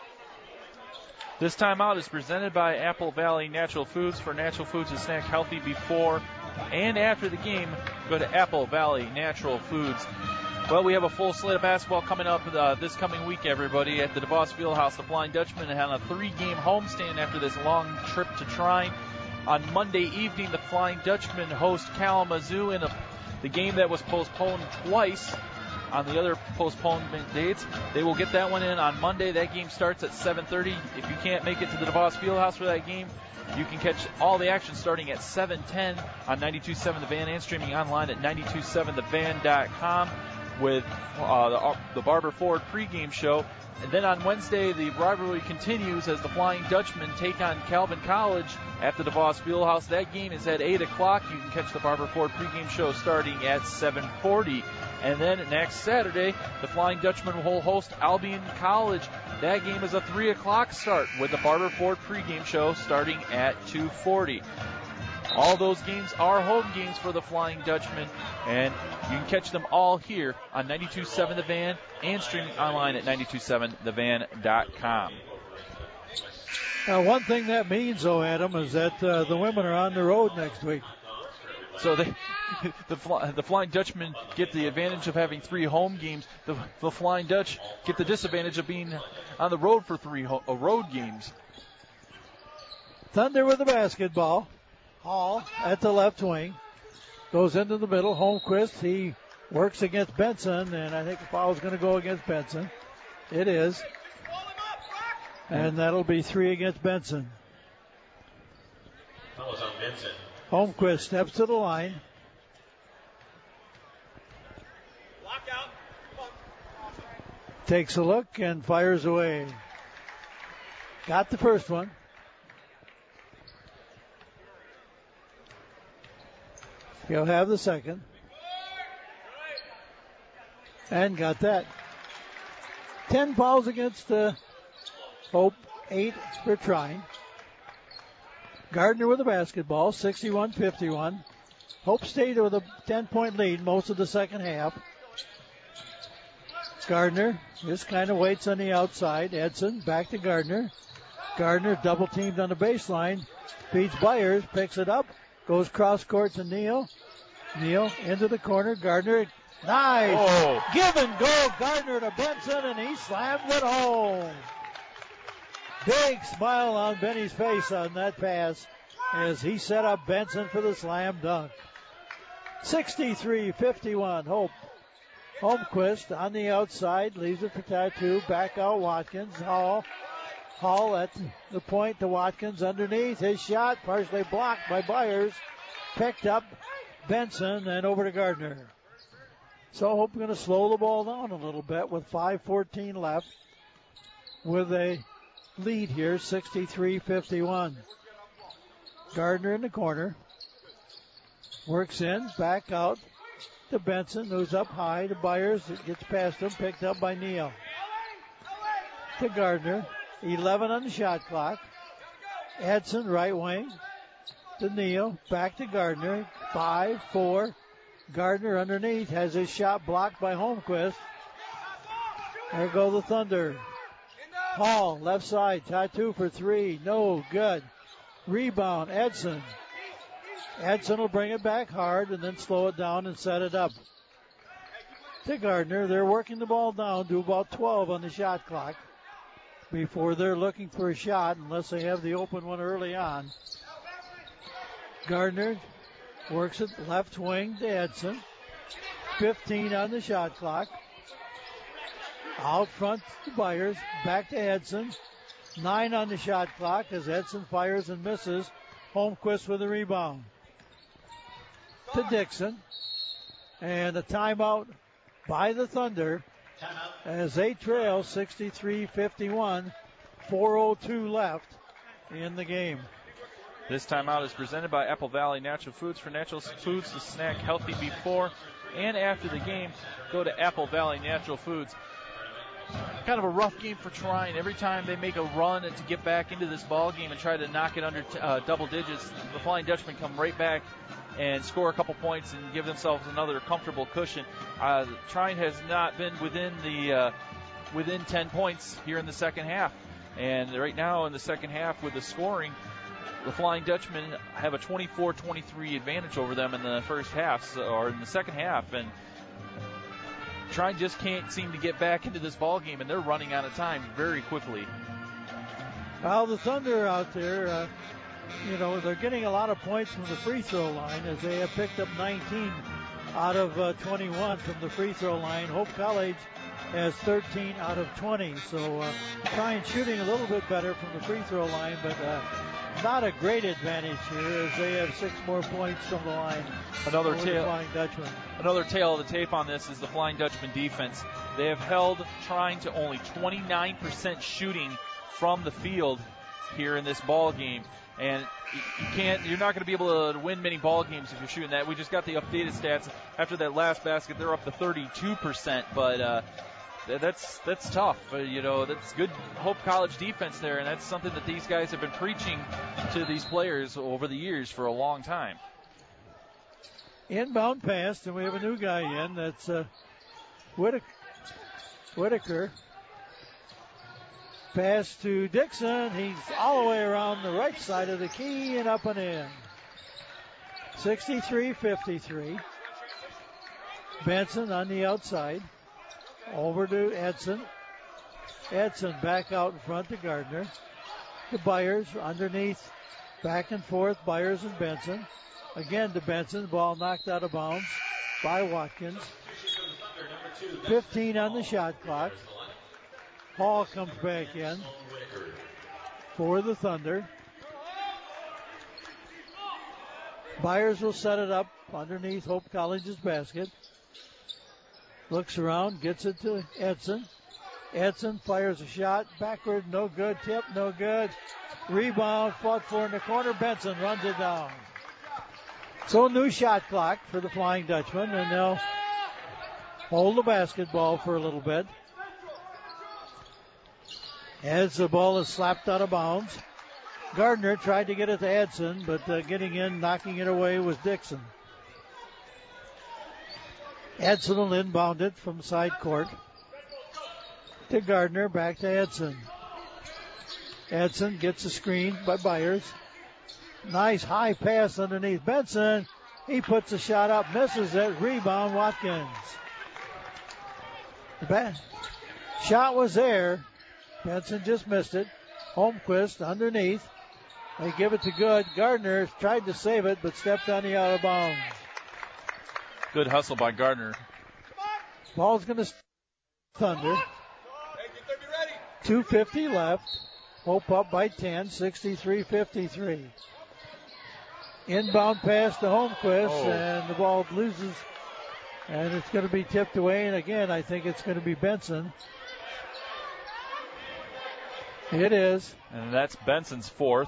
This timeout is presented by Apple Valley Natural Foods. For natural foods to snack healthy before and after the game, go to Apple Valley Natural Foods. Well, we have a full slate of basketball coming up uh, this coming week, everybody, at the DeVos Fieldhouse. The Flying Dutchman had a three-game homestand after this long trip to Trine. On Monday evening, the Flying Dutchman host Kalamazoo in a, the game that was postponed twice on the other postponement dates. They will get that one in on Monday. That game starts at seven thirty. If you can't make it to the DeVos Fieldhouse for that game, you can catch all the action starting at seven ten on ninety-two point seven The Van and streaming online at ninety-two point seven the van dot com with uh, the, the Barber Ford pregame show. And then on Wednesday, the rivalry continues as the Flying Dutchmen take on Calvin College at the DeVos Fieldhouse. That game is at eight o'clock. You can catch the Barber Ford pregame show starting at seven forty. And then next Saturday, the Flying Dutchman will host Albion College. That game is a three o'clock start with the Barber Ford pregame show starting at two forty. All those games are home games for the Flying Dutchman, and you can catch them all here on ninety-two point seven The Van and streaming online at ninety-two point seven the van dot com. Now, one thing that means, though, Adam, is that uh, the women are on the road next week. So they, the fly, the Flying Dutchmen get the advantage of having three home games. The, the Flying Dutch get the disadvantage of being on the road for three ho- uh, road games. Thunder with the basketball. Hall at the left wing. Goes into the middle. Holmquist, he works against Benson, and I think the foul is going to go against Benson. It is. And that'll be three against Benson. Foul is on Benson. Holmquist steps to the line. Takes a look and fires away. Got the first one. He'll have the second. And got that. Ten fouls against uh, Hope. Eight for Trine. Gardner with the basketball, sixty-one fifty-one. Hope stayed with a ten-point lead most of the second half. Gardner just kind of waits on the outside. Edson back to Gardner. Gardner double teamed on the baseline. Feeds Byers, picks it up, goes cross court to Neal. Neal into the corner. Gardner, nice. Oh. Give and go. Gardner to Benson, and he slammed it home. Big smile on Benny's face on that pass as he set up Benson for the slam dunk. sixty-three fifty-one. Hope. Holmquist on the outside, leaves it for Tattoo. Back out Watkins. Hall. Hall at the point to Watkins underneath. His shot partially blocked by Byers. Picked up Benson and over to Gardner. So Hope going to slow the ball down a little bit with five fourteen left. With a lead here, sixty-three fifty-one. Gardner in the corner. Works in, back out to Benson, who's up high to Byers. It gets past him, picked up by Neal. To Gardner. eleven on the shot clock. Edson, right wing. To Neal. Back to Gardner. Five, four. Gardner underneath has his shot blocked by Holmquist. There go the Thunder. Hall, left side, Tattoo for three. No good. Rebound, Edson. Edson will bring it back hard and then slow it down and set it up. To Gardner, they're working the ball down to about twelve on the shot clock before they're looking for a shot unless they have the open one early on. Gardner Works it left wing to Edson. fifteen on the shot clock. Out front to Byers. Back to Edson. Nine on the shot clock as Edson fires and misses. Holmquist with a rebound. To Dixon. And a timeout by the Thunder as they trail sixty-three fifty-one. four oh two left in the game. This timeout is presented by Apple Valley Natural Foods. For natural foods to snack healthy before and after the game, go to Apple Valley Natural Foods. Kind of a rough game for Trine. Every time they make a run to get back into this ball game and try to knock it under t- uh, double digits, the Flying Dutchmen come right back and score a couple points and give themselves another comfortable cushion. Uh, Trine has not been within the uh, within ten points here in the second half, and right now in the second half with the scoring, the Flying Dutchmen have a twenty-four twenty-three advantage over them in the first half, so, or in the second half, and Trine just can't seem to get back into this ball game, and they're running out of time very quickly. Well, the Thunder out there, uh, you know, they're getting a lot of points from the free throw line as they have picked up nineteen out of uh, twenty-one from the free throw line. Hope College has thirteen out of twenty, so uh, Trine shooting a little bit better from the free throw line, but uh, not a great advantage here as they have six more points from the line. Another tail, Flying Dutchman. Another tail of the tape on this is the Flying Dutchman defense. They have held Trine to only twenty-nine percent shooting from the field here in this ball game, and you can't. You're not going to be able to win many ball games if you're shooting that. We just got the updated stats after that last basket. They're up to thirty-two percent, but uh, that's that's tough. Uh, you know, that's good Hope College defense there, and that's something that these guys have been preaching to these players over the years for a long time. Inbound pass, and we have a new guy in. That's uh, Whitaker. Whitaker. Pass to Dixon. He's all the way around the right side of the key and up and in. sixty-three fifty-three. Benson on the outside. Over to Edson. Edson back out in front to Gardner. To Byers underneath. Back and forth, Byers and Benson. Again to Benson. Ball knocked out of bounds by Watkins. fifteen on the shot clock. Hall comes back in for the Thunder. Byers will set it up underneath Hope College's basket. Looks around, gets it to Edson. Edson fires a shot, backward, no good. Tip, no good. Rebound, fought for in the corner. Benson runs it down. So new shot clock for the Flying Dutchman, and they'll hold the basketball for a little bit. As the ball is slapped out of bounds. Gardner tried to get it to Edson, but uh, getting in, knocking it away was Dixon. Edson will inbound it from side court. To Gardner, back to Edson. Edson gets a screen by Byers. Nice high pass underneath Benson. He puts the shot up, misses it. Rebound, Watkins. The bat. Shot was there. Benson just missed it. Holmquist underneath. They give it to Good. Gardner tried to save it, but stepped on the out of bounds. Good hustle by Gardner. Ball's going to Thunder. two fifty left. Hope up by ten, sixty-three fifty-three. Inbound pass to Holmquist, oh. and the ball loses, and it's going to be tipped away. And again, I think it's going to be Benson. It is. And that's Benson's fourth.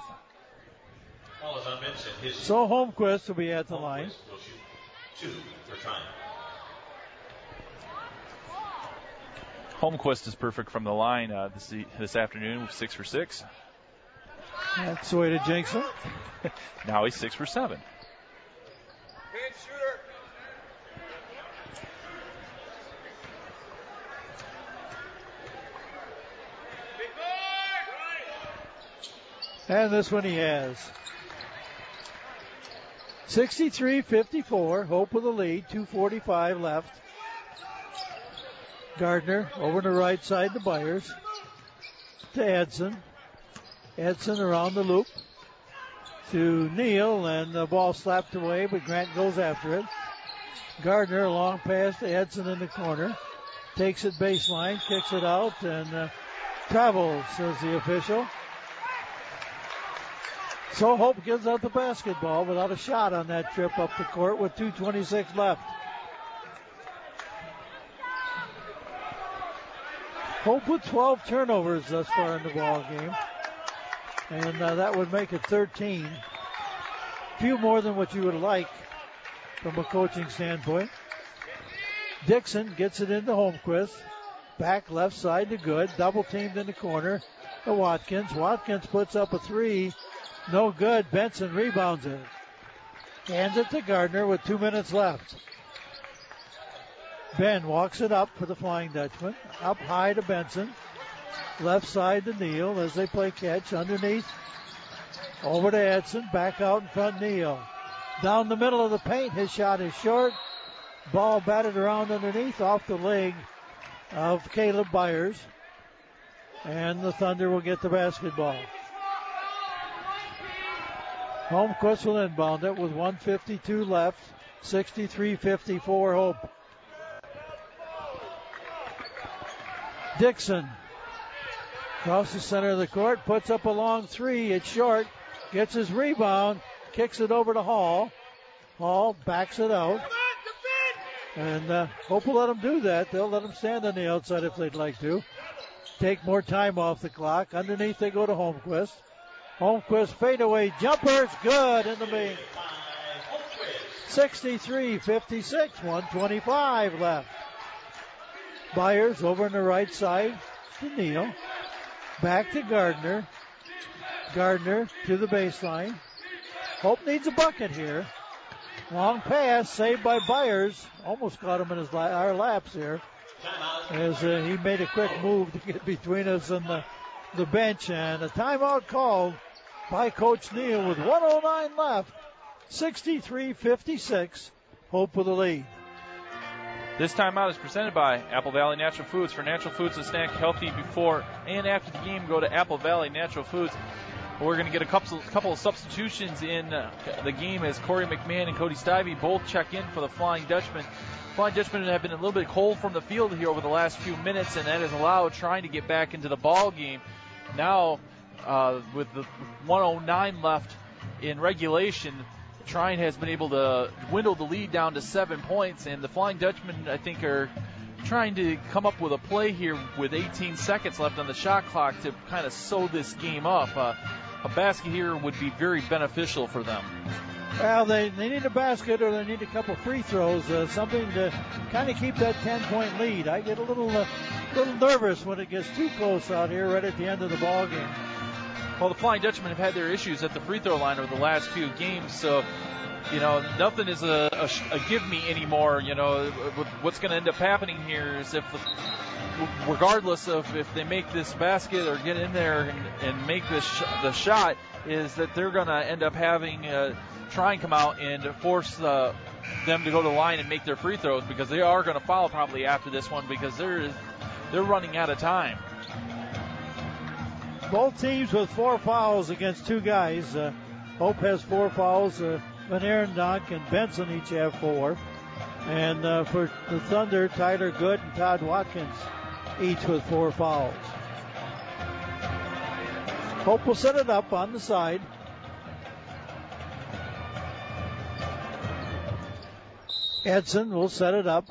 So Holmquist will be at the line. Two for Trine. Holmquist is perfect from the line uh, this this afternoon with six for six. That's the way to jinx him. Now he's six for seven. And this one he has. sixty-three fifty-four. Hope with the lead. two forty-five left. Gardner over to the right side to Byers. To Edson. Edson around the loop. to Neal, and the ball slapped away, but Grant goes after it. Gardner, a long pass to Edson in the corner. Takes it baseline, kicks it out, and uh, travels, says the official. So Hope gives out the basketball without a shot on that trip up the court with two twenty-six left. Hope with twelve turnovers thus far in the ball game. And uh, that would make it thirteen. Few more than what you would like from a coaching standpoint. Dixon gets it into Holmquist. Back left side to Good. Double teamed in the corner to Watkins. Watkins puts up a three. No good. Benson rebounds it. Hands it to Gardner with two minutes left. Ben walks it up for the Flying Dutchman. Up high to Benson. Left side to Neal as they play catch underneath. Over to Edson. Back out in front, Neal. Down the middle of the paint. His shot is short. Ball batted around underneath off the leg of Caleb Byers. And the Thunder will get the basketball. Holmquist will inbound it with one fifty-two left. sixty-three fifty-four Hope. Dixon across the center of the court, puts up a long three. It's short. Gets his rebound. Kicks it over to Hall. Hall backs it out. And uh, Hope will let them do that. They'll let them stand on the outside if they'd like to. Take more time off the clock. Underneath they go to Holmquist. Holmquist fadeaway jumper's good in the main. sixty-three fifty-six, one twenty-five left. Byers over on the right side to Neal. Back to Gardner. Gardner to the baseline. Hope needs a bucket here. Long pass saved by Byers. Almost caught him in his la- our laps here. As uh, he made a quick move to get between us and the, the bench. And a timeout called by Coach Neal with one oh nine left. sixty-three fifty-six. Hope with the lead. This timeout is presented by Apple Valley Natural Foods. For natural foods and snack healthy before and after the game, go to Apple Valley Natural Foods. We're going to get a couple, couple of substitutions in uh, the game as Corey McMahon and Cody Stivey both check in for the Flying Dutchman. Flying Dutchmen have been a little bit cold from the field here over the last few minutes, and that has allowed trying to get back into the ball game. Now, uh, with the one oh nine left in regulation, Trine has been able to dwindle the lead down to seven points, and the Flying Dutchmen, I think, are trying to come up with a play here with eighteen seconds left on the shot clock to kind of sew this game up. Uh, a basket here would be very beneficial for them. Well, they, they need a basket or they need a couple free throws, uh, something to kind of keep that ten-point lead. I get a little uh, little nervous when it gets too close out here right at the end of the ball game. Well, the Flying Dutchmen have had their issues at the free throw line over the last few games, so, you know, nothing is a, a, a give-me anymore. You know, what's going to end up happening here is if, the, regardless of if they make this basket or get in there and, and make this sh- the shot, is that they're going to end up having uh, try and come out and force uh, them to go to the line and make their free throws, because they are going to foul probably after this one because they're they're running out of time. Both teams with four fouls against two guys. Uh, Hope has four fouls. Uh, Van Arendonk and Benson each have four. And uh, for the Thunder, Tyler Good and Todd Watkins each with four fouls. Hope will set it up on the side. Edson will set it up.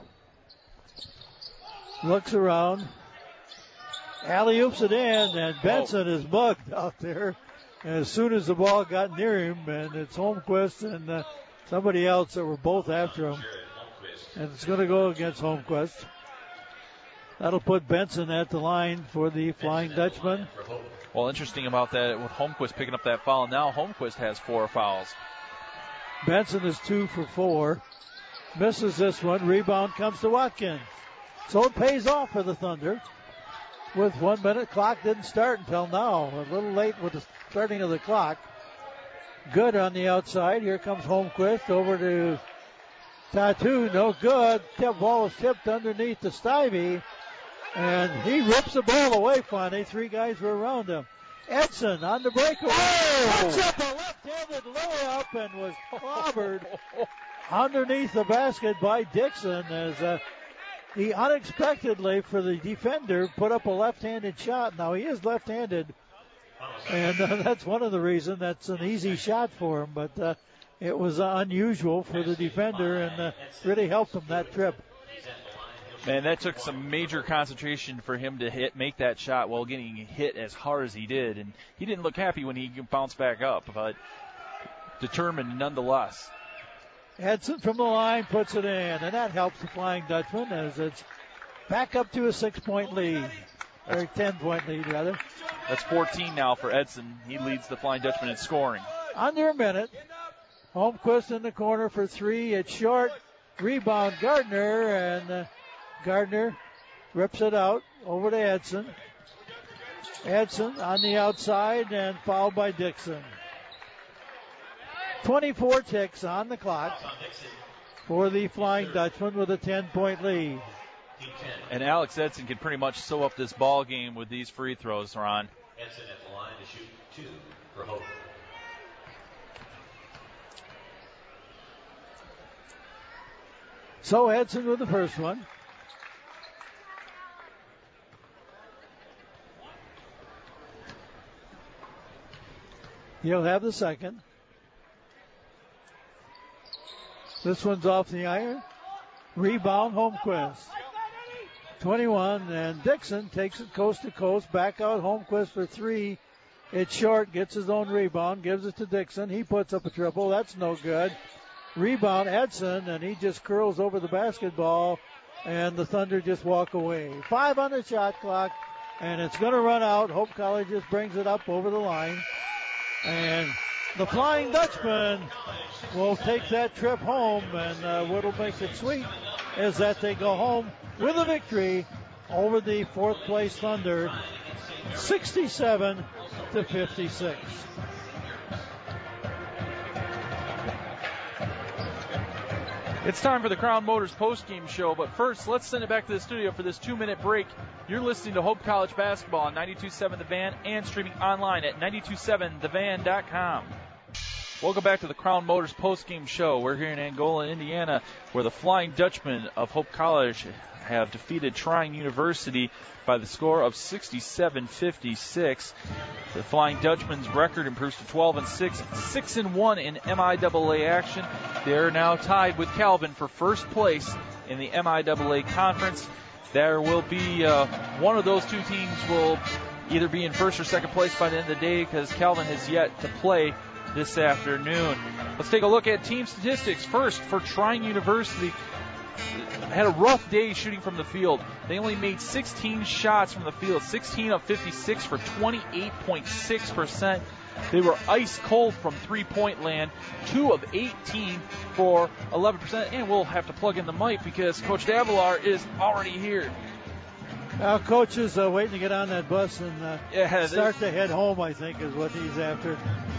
Looks around. Alley-oops it in, and Benson is mugged out there. And as soon as the ball got near him, and it's Holmquist and uh, somebody else that were both after him. And it's going to go against Holmquist. That'll put Benson at the line for the Flying Dutchman. Well, interesting about that, with Holmquist picking up that foul, now Holmquist has four fouls. Benson is two for four. Misses this one. Rebound comes to Watkins. So it pays off for the Thunder. With one minute, clock didn't start until now. A little late with the starting of the clock. Good on the outside. Here comes Holmquist over to Tattoo. No good. Tip ball is tipped underneath the Stivey. And he rips the ball away, Fonny. Three guys were around him. Edson on the breakaway. Oh! Puts up a left-handed layup and was clobbered underneath the basket by Dixon as uh, he unexpectedly, for the defender, put up a left-handed shot. Now, he is left-handed, and uh, that's one of the reasons that's an easy shot for him, but uh, it was uh, unusual for the defender and uh, really helped him that trip. Man, that took some major concentration for him to hit, make that shot while getting hit as hard as he did. And he didn't look happy when he bounced back up, but determined nonetheless. Edson from the line puts it in, and that helps the Flying Dutchman as it's back up to a six-point lead, or a ten-point lead, rather. That's fourteen now for Edson. He leads the Flying Dutchman in scoring. Under a minute. Holmquist in the corner for three. It's short. Rebound Gardner, and uh, Gardner rips it out over to Edson. Edson on the outside and fouled by Dixon. twenty-four ticks on the clock for the Flying Dutchman with a ten-point lead. And Alex Edson can pretty much sew up this ball game with these free throws, Ron. Edson at the line to shoot two for Hope. So Edson with the first one. He'll have the second. This one's off the iron. Rebound, Holmquist. twenty-one, and Dixon takes it coast to coast. Back out, Holmquist for three. It's short, gets his own rebound, gives it to Dixon. He puts up a triple. That's no good. Rebound, Edson, and he just curls over the basketball, and the Thunder just walk away. Five on the shot clock, and it's going to run out. Hope College just brings it up over the line. And the Flying Dutchman will take that trip home, and uh, what'll make it sweet is that they go home with a victory over the fourth place Thunder, sixty-seven to fifty-six. It's time for the Crown Motors postgame show, but first, let's send it back to the studio for this two-minute break. You're listening to Hope College Basketball on ninety-two point seven The Van and streaming online at ninety-two point seven the van dot com. Welcome back to the Crown Motors postgame show. We're here in Angola, Indiana, where the Flying Dutchman of Hope College have defeated Trine University by the score of sixty-seven fifty-six. The Flying Dutchman's record improves to twelve and six, six and one in M I A A action. They're now tied with Calvin for first place in the M I A A conference. There will be uh, one of those two teams will either be in first or second place by the end of the day because Calvin has yet to play this afternoon. Let's take a look at team statistics. First, for Trine University, had a rough day shooting from the field. They only made sixteen shots from the field, sixteen of fifty-six for twenty-eight point six percent. They were ice cold from three-point land, two of eighteen for eleven percent. And we'll have to plug in the mic because Coach Davalar is already here. Now, Coach is uh, waiting to get on that bus and uh, yeah, start to head home, I think, is what he's after.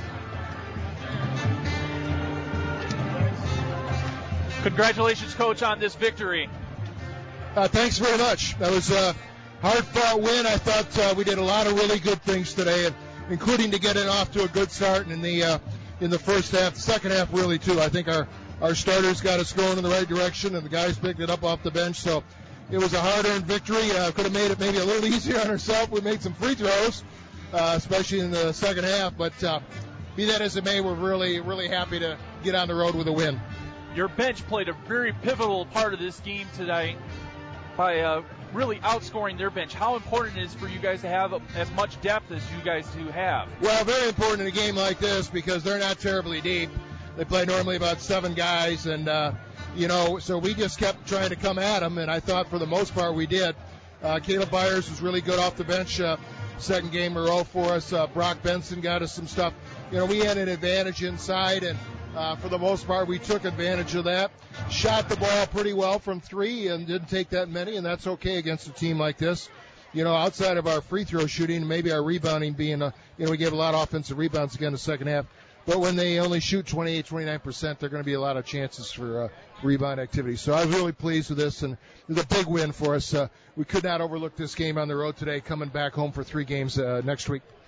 Congratulations, Coach, on this victory. Uh, thanks very much. That was a hard-fought win. I thought uh, we did a lot of really good things today, including to get it off to a good start in the uh, in the first half. The second half, really, too. I think our, our starters got us going in the right direction, and the guys picked it up off the bench. So it was a hard-earned victory. Uh, could have made it maybe a little easier on ourselves. We made some free throws, uh, especially in the second half. But uh, be that as it may, we're really, really happy to get on the road with a win. Your bench played a very pivotal part of this game tonight by uh, really outscoring their bench. How important it is for you guys to have as much depth as you guys do have? Well, very important in a game like this because they're not terribly deep. They play normally about seven guys, and, uh, you know, so we just kept trying to come at them, and I thought for the most part we did. Uh, Caleb Byers was really good off the bench, uh, second game in a row for us. Uh, Brock Benson got us some stuff. You know, we had an advantage inside, and Uh, for the most part, we took advantage of that. Shot the ball pretty well from three and didn't take that many, and that's okay against a team like this. You know, outside of our free throw shooting, maybe our rebounding being, a, you know, we gave a lot of offensive rebounds again in the second half. But when they only shoot twenty-eight, twenty-nine percent, there are going to be a lot of chances for uh, rebound activity. So I was really pleased with this, and it was a big win for us. Uh, we could not overlook this game on the road today, coming back home for three games uh, next week.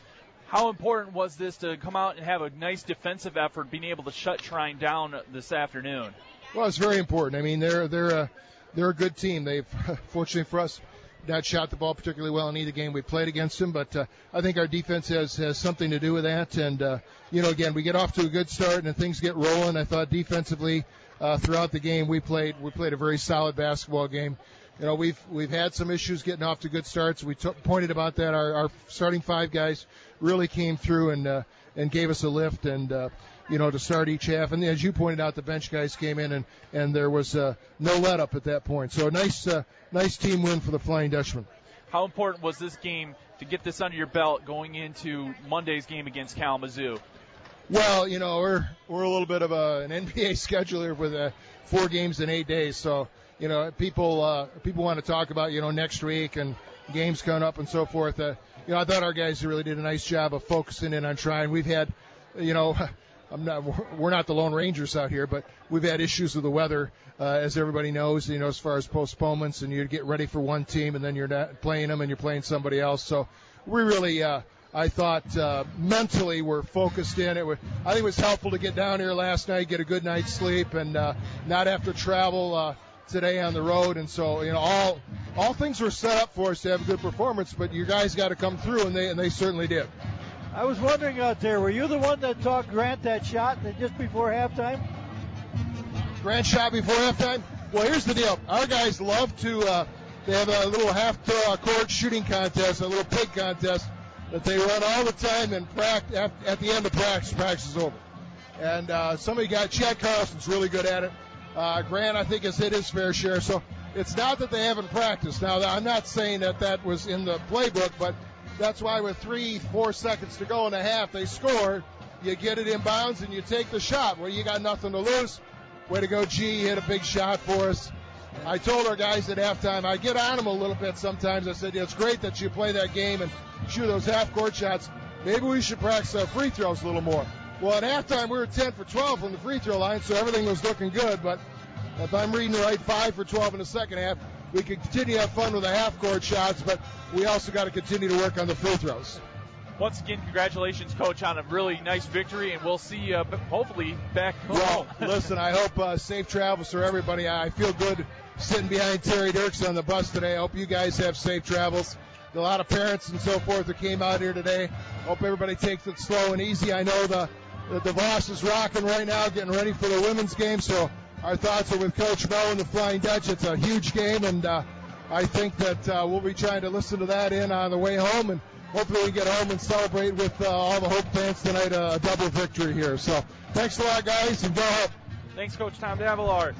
How important was this to come out and have a nice defensive effort, being able to shut Trine down this afternoon? Well, it's very important. I mean, they're they're a they're a good team. They've fortunately for us not shot the ball particularly well in either game we played against them, but uh, I think our defense has has something to do with that. And uh, you know, again, we get off to a good start and things get rolling. I thought defensively uh, throughout the game we played we played a very solid basketball game. You know, we've we've had some issues getting off to good starts. We t- pointed about that. Our, our starting five guys really came through and uh, and gave us a lift, and uh, you know, to start each half. And as you pointed out, the bench guys came in and and there was uh, no let up at that point. So a nice uh, nice team win for the Flying Dutchman. How important was this game to get this under your belt going into Monday's game against Kalamazoo? Well, you know, we're we're a little bit of a, an N B A scheduler with uh, four games in eight days, so. You know, people uh, people want to talk about, you know, next week and games coming up and so forth. Uh, you know, I thought our guys really did a nice job of focusing in on trying. We've had, you know, I'm not we're not the Lone Rangers out here, but we've had issues with the weather, uh, as everybody knows. You know, as far as postponements, and you get ready for one team and then you're not playing them and you're playing somebody else. So we really, uh, I thought uh, mentally we're focused in. It was, I think it was helpful to get down here last night, get a good night's sleep, and uh, not have to travel. Uh, today on the road, and so, you know, all all things were set up for us to have a good performance, but you guys got to come through, and they and they certainly did. I was wondering out there, were you the one that taught Grant that shot that just before halftime? Grant shot before halftime? Well, here's the deal. Our guys love to, uh, they have a little half-court shooting contest, a little pig contest that they run all the time, and practice, at the end of practice, practice is over. And uh, somebody got, Chad Carlson's really good at it. Uh, Grant, I think, has hit his fair share. So it's not that they haven't practiced. Now, I'm not saying that that was in the playbook, but that's why with three, four seconds to go in the half, they score. You get it in bounds and you take the shot. Well, you got nothing to lose. Way to go, G. Hit a big shot for us. I told our guys at halftime, I get on them a little bit sometimes. I said, yeah, it's great that you play that game and shoot those half-court shots. Maybe we should practice our free throws a little more. Well, at halftime, we were ten for twelve from the free throw line, so everything was looking good. But if I'm reading the right, five for twelve in the second half, we can continue to have fun with the half-court shots, but we also got to continue to work on the free throws. Once again, congratulations, Coach, on a really nice victory, and we'll see you uh, hopefully back home. Well, listen, I hope uh, safe travels for everybody. I feel good sitting behind Terry Dirks on the bus today. I hope you guys have safe travels. A lot of parents and so forth that came out here today. Hope everybody takes it slow and easy. I know the the DeVos is rocking right now, getting ready for the women's game, so our thoughts are with Coach Mel and the Flying Dutch. It's a huge game, and uh, I think that uh, we'll be trying to listen to that in on the way home, and hopefully we get home and celebrate with uh, all the Hope fans tonight uh, a double victory here. So thanks a lot, guys, and go Hope. Thanks, Coach Tom Davillard.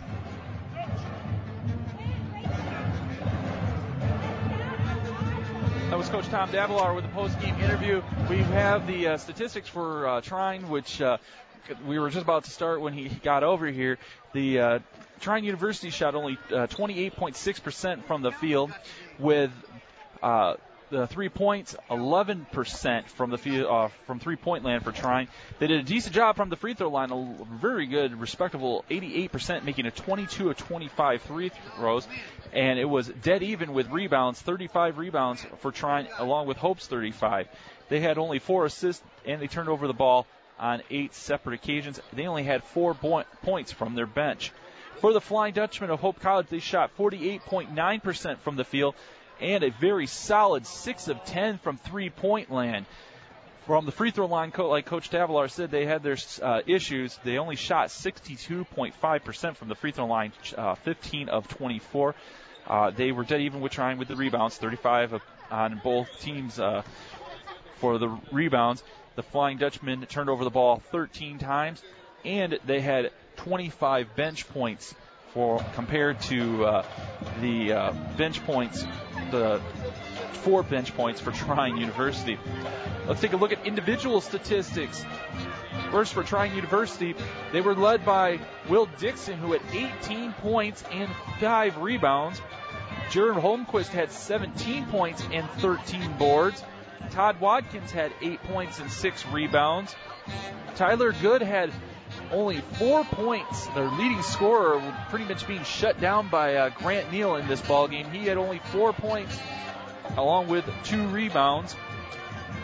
That was Coach Tom Davillard with the post-game interview. We have the uh, statistics for uh, Trine, which uh, we were just about to start when he got over here. The uh, Trine University shot only uh, twenty-eight point six percent from the field, with uh, the three points, eleven percent from the field, uh, from three-point land for Trine. They did a decent job from the free throw line, a very good, respectable eighty-eight percent, making a twenty-two of twenty-five free throws. And it was dead even with rebounds, thirty-five rebounds for Trine, along with Hope's thirty-five. They had only four assists, and they turned over the ball on eight separate occasions. They only had four point, points from their bench. For the Flying Dutchmen of Hope College, they shot forty-eight point nine percent from the field and a very solid six of ten from three-point land. From the free throw line, like Coach Davillard said, they had their uh, issues. They only shot sixty-two point five percent from the free throw line, uh, fifteen of twenty-four. Uh, they were dead even with Trine with the rebounds, thirty-five on both teams uh, for the rebounds. The Flying Dutchmen turned over the ball thirteen times, and they had twenty-five bench points for compared to uh, the uh, bench points, the four bench points for Trine University. Let's take a look at individual statistics. First, for Trine University, they were led by Will Dixon, who had eighteen points and five rebounds. Jared Holmquist had seventeen points and thirteen boards. Todd Watkins had eight points and six rebounds. Tyler Good had only four points. Their leading scorer, pretty much being shut down by uh, Grant Neal in this ballgame. He had only four points, along with two rebounds.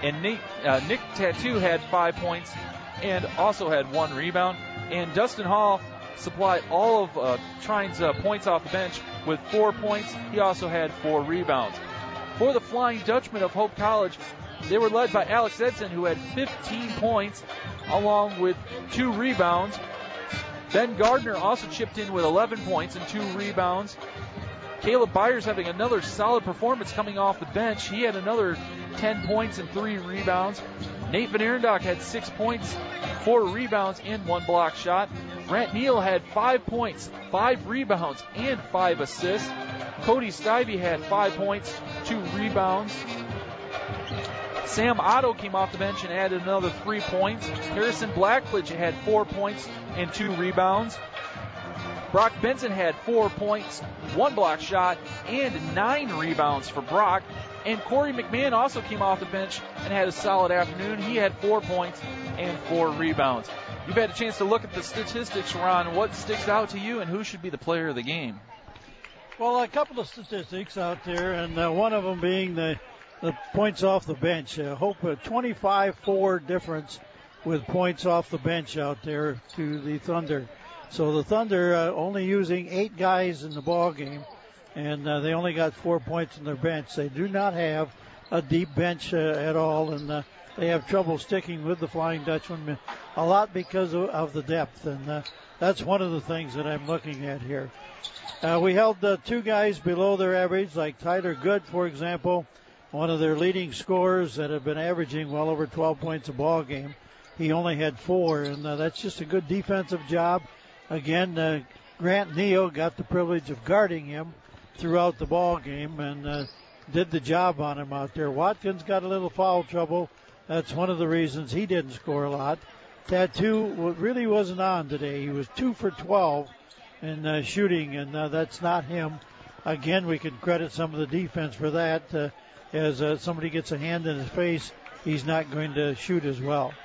And Nate, uh, Nick Tattoo had five points and also had one rebound. And Dustin Hall supplied all of uh, Trine's uh, points off the bench with four points. He also had four rebounds. For the Flying Dutchman of Hope College, they were led by Alex Edson, who had fifteen points along with two rebounds. Ben Gardner also chipped in with eleven points and two rebounds. Caleb Byers having another solid performance coming off the bench. He had another ten points and three rebounds. Nate Van Arendonk had six points, four rebounds, and one block shot. Grant Neal had five points, five rebounds, and five assists. Cody Stivey had five points, two rebounds. Sam Otto came off the bench and added another three points. Harrison Blackledge had four points and two rebounds. Brock Benson had four points, one block shot, and nine rebounds for Brock. And Corey McMahon also came off the bench and had a solid afternoon. He had four points and four rebounds. You've had a chance to look at the statistics, Ron. What sticks out to you, and who should be the player of the game? Well, a couple of statistics out there, and uh, one of them being the, the points off the bench. Uh, Hope a twenty-five four difference with points off the bench out there to the Thunder. So the Thunder uh, only using eight guys in the ball game, and uh, they only got four points on their bench. They do not have a deep bench uh, at all, and uh, they have trouble sticking with the Flying Dutchman a lot because of, of the depth, and uh, that's one of the things that I'm looking at here. Uh, we held uh, two guys below their average, like Tyler Good, for example, one of their leading scorers that have been averaging well over twelve points a ball game. He only had four, and uh, that's just a good defensive job. Again, uh, Grant Neal got the privilege of guarding him throughout the ball game and uh, did the job on him out there. Watkins got a little foul trouble. That's one of the reasons he didn't score a lot. Tattoo really wasn't on today. He was two for twelve in uh, shooting, and uh, that's not him. Again, we can credit some of the defense for that. Uh, as uh, somebody gets a hand in his face, he's not going to shoot as well.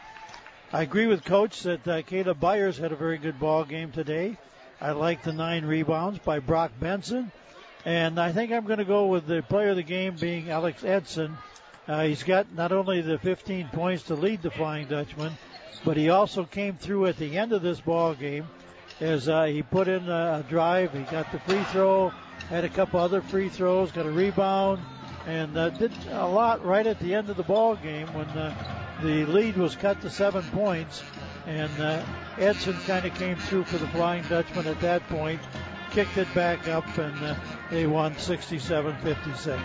I agree with Coach that uh, Caleb Byers had a very good ball game today. I like the nine rebounds by Brock Benson. And I think I'm going to go with the player of the game being Alex Edson. Uh, he's got not only the fifteen points to lead the Flying Dutchman, but he also came through at the end of this ball game as uh, he put in a drive. He got the free throw, had a couple other free throws, got a rebound, and uh, did a lot right at the end of the ball game when uh, the lead was cut to seven points. And uh, Edson kind of came through for the Flying Dutchman at that point, kicked it back up, and uh, they won sixty-seven fifty-six.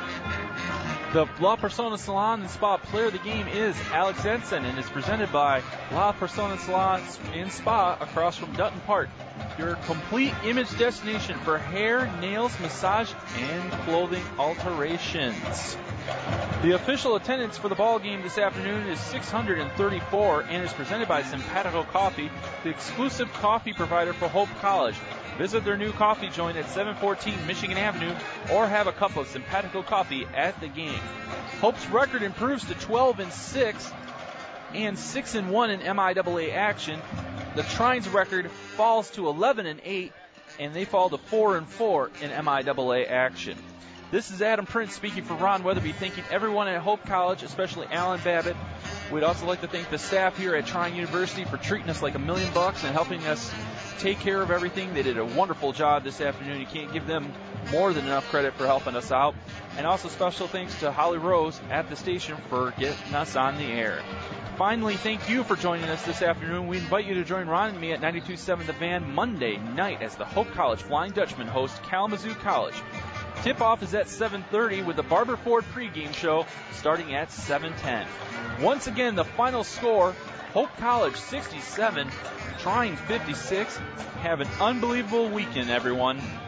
The La Persona Salon and Spa player of the game is Alex Edson and is presented by La Persona Salon and Spa across from Dutton Park, your complete image destination for hair, nails, massage, and clothing alterations. The official attendance for the ball game this afternoon is six hundred thirty-four and is presented by Simpatico Coffee, the exclusive coffee provider for Hope College. Visit their new coffee joint at seven fourteen Michigan Avenue or have a cup of Simpatico coffee at the game. Hope's record improves to twelve and six and six and one in M I A A action. The Trine's record falls to eleven and eight and they fall to four and four in M I A A action. This is Adam Prince speaking for Ron Weatherby, thanking everyone at Hope College, especially Alan Babbitt. We'd also like to thank the staff here at Trine University for treating us like a million bucks and helping us take care of everything. They did a wonderful job this afternoon. You can't give them more than enough credit for helping us out. And also special thanks to Holly Rose at the station for getting us on the air. Finally, thank you for joining us this afternoon. We invite you to join Ron and me at ninety-two point seven The Van Monday night as the Hope College Flying Dutchman host Kalamazoo College. Tip-off is at seven thirty with the Barber Ford pregame show starting at seven ten. Once again, the final score, Hope College sixty-seven, Trine fifty-six. Have an unbelievable weekend, everyone.